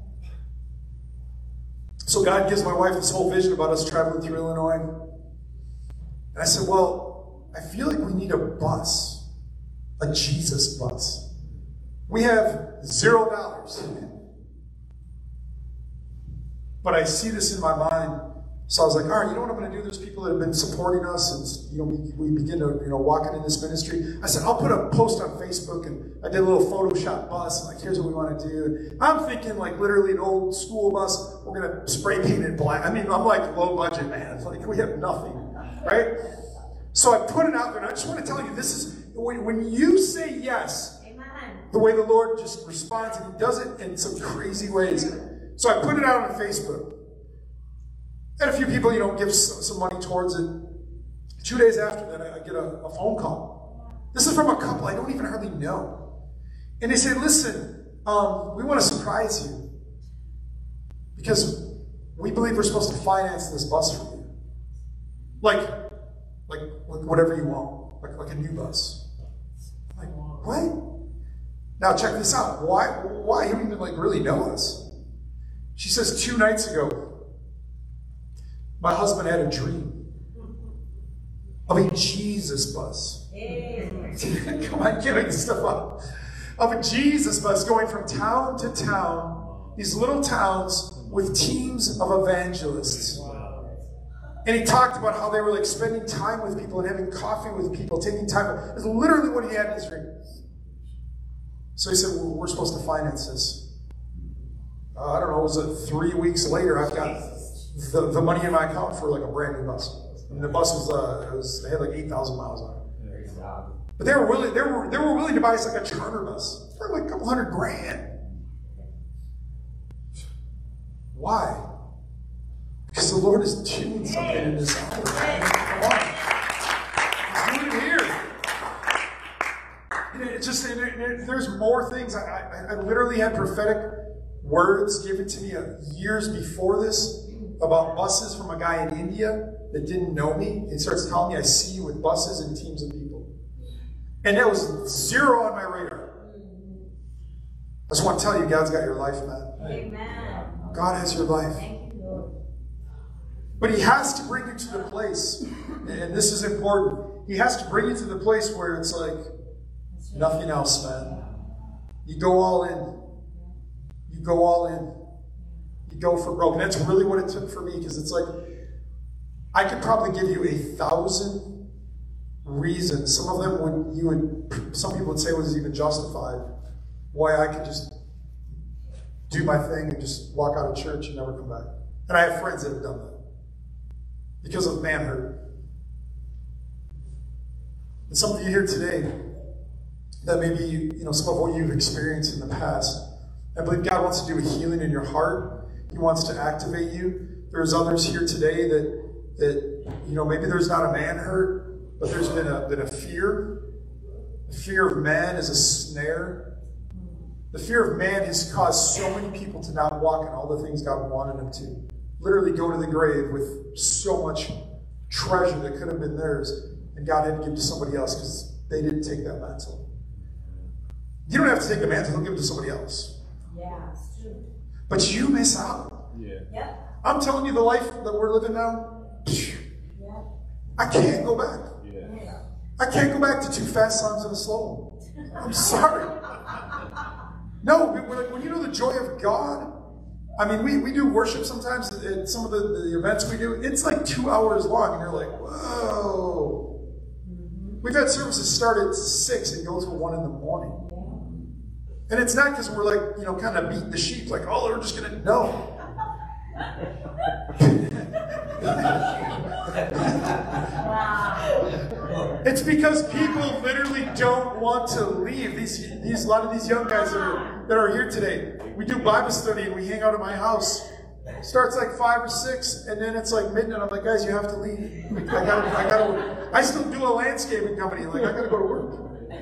So God gives my wife this whole vision about us traveling through Illinois. And I said, well, I feel like we need a bus, a Jesus bus. We have $0. But I see this in my mind. So I was like, all right, you know what I'm going to do? There's people that have been supporting us, and we begin to walking in this ministry. I said, I'll put a post on Facebook, and I did a little Photoshop bus, and like, here's what we want to do. I'm thinking like literally an old school bus. We're going to spray paint it black. I mean, I'm like low budget, man. Like we have nothing, right? So I put it out there, and I just want to tell you, this is when you say yes. The way the Lord just responds, and He does it in some crazy ways. So I put it out on Facebook. And a few people, give some money towards it. 2 days after that, I get a phone call. This is from a couple I don't even hardly know. And they say, listen, we want to surprise you. Because we believe we're supposed to finance this bus for you. Like whatever you want. Like a new bus. I'm like, what? Now check this out. Why? You don't even really know us. She says 2 nights ago, my husband had a dream of a Jesus bus. Come on, get this stuff up. Of a Jesus bus going from town to town, these little towns with teams of evangelists. And he talked about how they were like spending time with people and having coffee with people, taking time. It's literally what he had in his dream. So he said, well, we're supposed to finance this. I don't know, was it 3 weeks later, I've got the money in my account for like a brand new bus. And the bus was, they had like 8,000 miles on it. But they were willing to buy us like a charter bus for like a couple $100,000. Why? Because the Lord is doing something in this hour. Come on. He's doing it here. It's just, there's more things. I literally had prophetic words given to me years before this about buses from a guy in India that didn't know me. He starts telling me, I see you with buses and teams of people. And that was zero on my radar. I just want to tell you, God's got your life, man. Amen. God has your life. Thank you, Lord. But He has to bring you to the place, and this is important, He has to bring you to the place where it's like, nothing else, man. You go all in. You go all in. You go for broke. And that's really what it took for me, because it's like, I could probably give you 1,000 reasons. Some of them some people would say was even justified, why I could just do my thing and just walk out of church and never come back. And I have friends that have done that because of man hurt. And some of you here today, that maybe, some of what you've experienced in the past, I believe God wants to do a healing in your heart. He wants to activate you. There's others here today that maybe there's not a man hurt, but there's been a fear. The fear of man is a snare. The fear of man has caused so many people to not walk in all the things God wanted them to. Literally go to the grave with so much treasure that could have been theirs, and God had to give to somebody else because they didn't take that mantle. You don't have to take the mantle, He'll give it to somebody else. Yeah, it's true. But you miss out. Yeah. Yep. I'm telling you, the life that we're living now, Yeah. I can't go back. Yeah. I can't go back to 2 fast songs and a slow one. I'm sorry. No, when you know the joy of God, I mean, we do worship sometimes at some of the events we do. It's like 2 hours long, and you're like, whoa. We've had services start at 6 and go till 1 in the morning. And it's not because we're like, kind of beating the sheep, like, oh, we're just going to, no. Wow. It's because people literally don't want to leave. A lot of these young guys that are here today, we do Bible study and we hang out at my house. Starts like 5 or 6, and then it's like midnight. I'm like, guys, you have to leave. I still do a landscaping company. Like, I gotta go to work.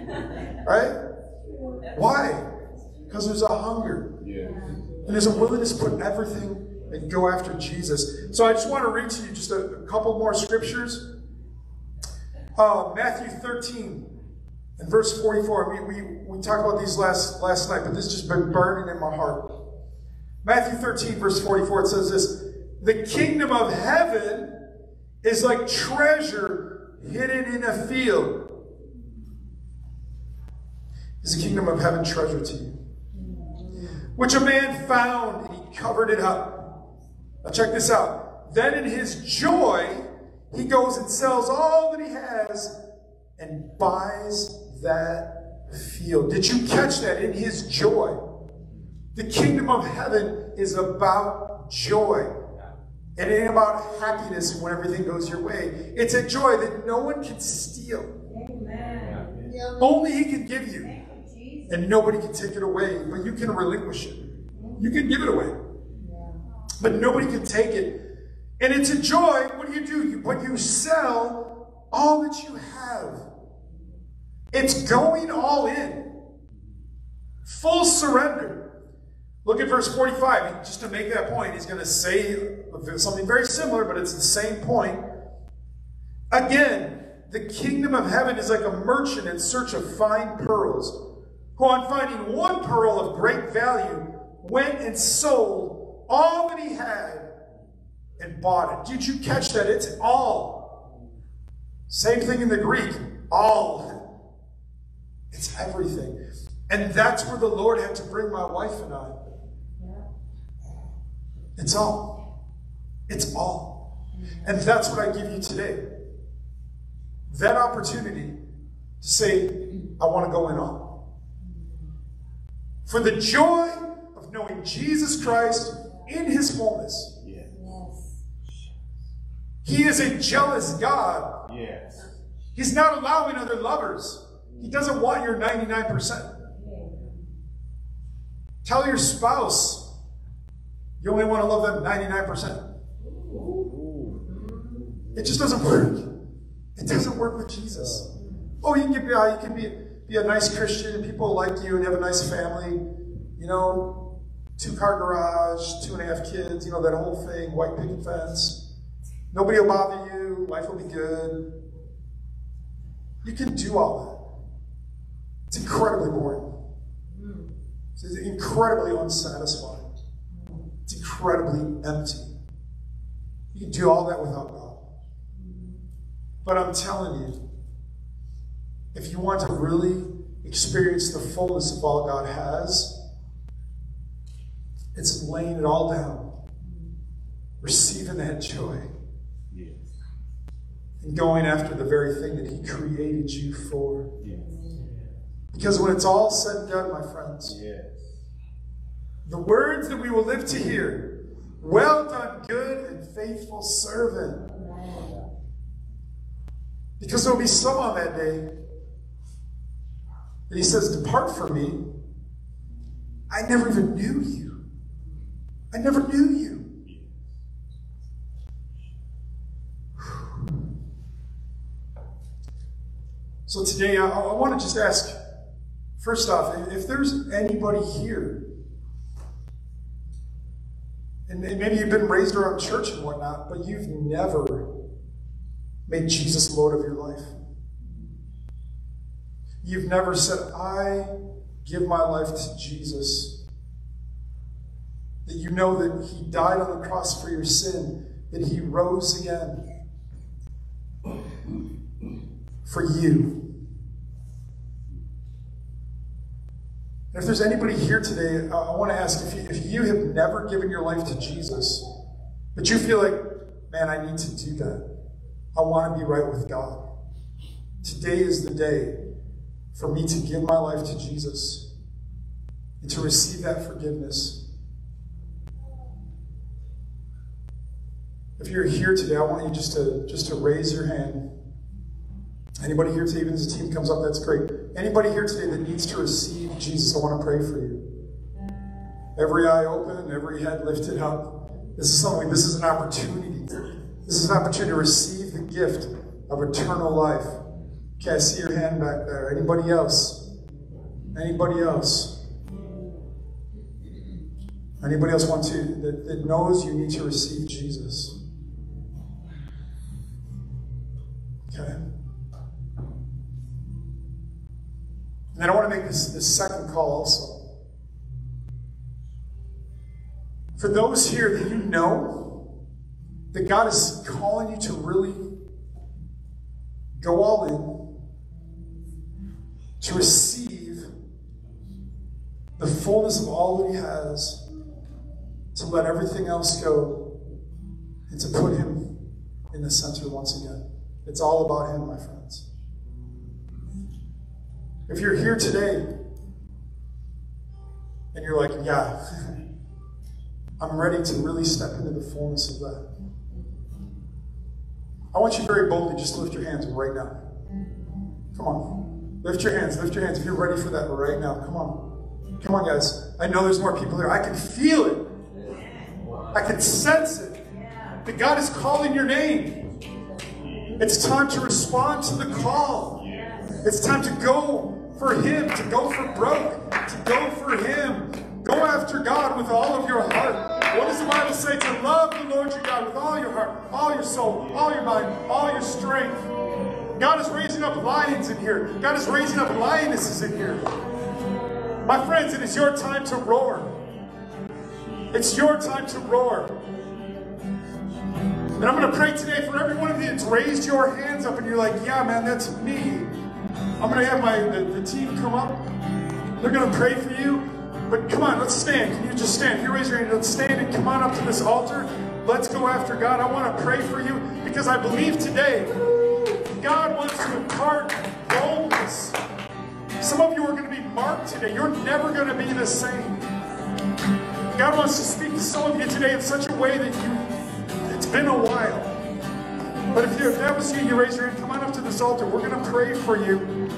Right? Why? Because there's a hunger. And there's a willingness to put everything and go after Jesus. So I just want to read to you just a couple more scriptures. Matthew 13 and verse 44. We talked about these last night, but this has just been burning in my heart. Matthew 13, verse 44, it says this: the kingdom of heaven is like treasure hidden in a field. Is the kingdom of heaven treasure to you? Which a man found, and he covered it up. Now check this out. Then in his joy, he goes and sells all that he has and buys that field. Did you catch that? In his joy. The kingdom of heaven is about joy. It ain't about happiness when everything goes your way. It's a joy that no one can steal. Amen. Only he can give you. And nobody can take it away. But you can relinquish it. You can give it away. But nobody can take it. And it's a joy. What do? You sell all that you have. It's going all in. Full surrender. Look at verse 45. Just to make that point, he's going to say something very similar, but it's the same point. Again, the kingdom of heaven is like a merchant in search of fine pearls, who on finding one pearl of great value, went and sold all that he had and bought it. Did you catch that? It's all. Same thing in the Greek. All. It's everything. And that's where the Lord had to bring my wife and I. It's all. It's all. And that's what I give you today. That opportunity to say, I want to go in all. For the joy of knowing Jesus Christ in his fullness. Yes. He is a jealous God. Yes. He's not allowing other lovers. He doesn't want your 99%. Tell your spouse you only want to love them 99%. It just doesn't work. It doesn't work with Jesus. Oh, you can be a nice Christian and people like you and have a nice family. 2-car garage, 2.5 kids, that whole thing, white picket fence. Nobody will bother you. Life will be good. You can do all that. It's incredibly boring. It's incredibly unsatisfying. It's incredibly empty. You can do all that without God. But I'm telling you, if you want to really experience the fullness of all God has, it's laying it all down, receiving that joy, and going after the very thing that he created you for. Because when it's all said and done, my friends, the words that we will live to hear, well done, good and faithful servant. Because there will be some on that day that he says, depart from me. I never even knew you. I never knew you. So today I want to just ask, first off, if there's anybody here, and maybe you've been raised around church and whatnot, but you've never made Jesus Lord of your life. You've never said, I give my life to Jesus. That you know that he died on the cross for your sin, that he rose again for you. And if there's anybody here today, I want to ask, if you have never given your life to Jesus, but you feel like, man, I need to do that. I want to be right with God. Today is the day for me to give my life to Jesus and to receive that forgiveness. If you're here today, I want you just to raise your hand. Anybody here today, even as the team comes up, that's great. Anybody here today that needs to receive Jesus, I want to pray for you. Every eye open, every head lifted up. This is an opportunity. This is an opportunity to receive the gift of eternal life. Okay, I see your hand back there. Anybody else? Anybody else? Anybody else want to, that knows you need to receive Jesus? Okay. And then I want to make this second call also. For those here that you know that God is calling you to really go all in, to receive the fullness of all that He has, to let everything else go, and to put Him in the center once again. It's all about Him, my friends. If you're here today and you're like, yeah, I'm ready to really step into the fullness of that, I want you very boldly just to lift your hands right now. Come on. Lift your hands. Lift your hands if you're ready for that right now. Come on. Come on, guys. I know there's more people here. I can feel it. I can sense it. That God is calling your name. It's time to respond to the call. It's time to go for Him, to go for broke, to go for Him. Go after God with all of your heart. What does the Bible say? To love the Lord your God with all your heart, all your soul, all your mind, all your strength. God is raising up lions in here. God is raising up lionesses in here. My friends, it is your time to roar. It's your time to roar. And I'm going to pray today for every one of you that's raised your hands up and you're like, yeah, man, that's me. I'm going to have the team come up. They're going to pray for you. But come on, let's stand. Can you just stand? If you raise your hand, let's stand and come on up to this altar. Let's go after God. I want to pray for you because I believe today God wants to impart boldness. Some of you are going to be marked today. You're never going to be the same. God wants to speak to some of you today in such a way that it's been a while. But if that was you, you raise your hand, come on up to this altar. We're going to pray for you.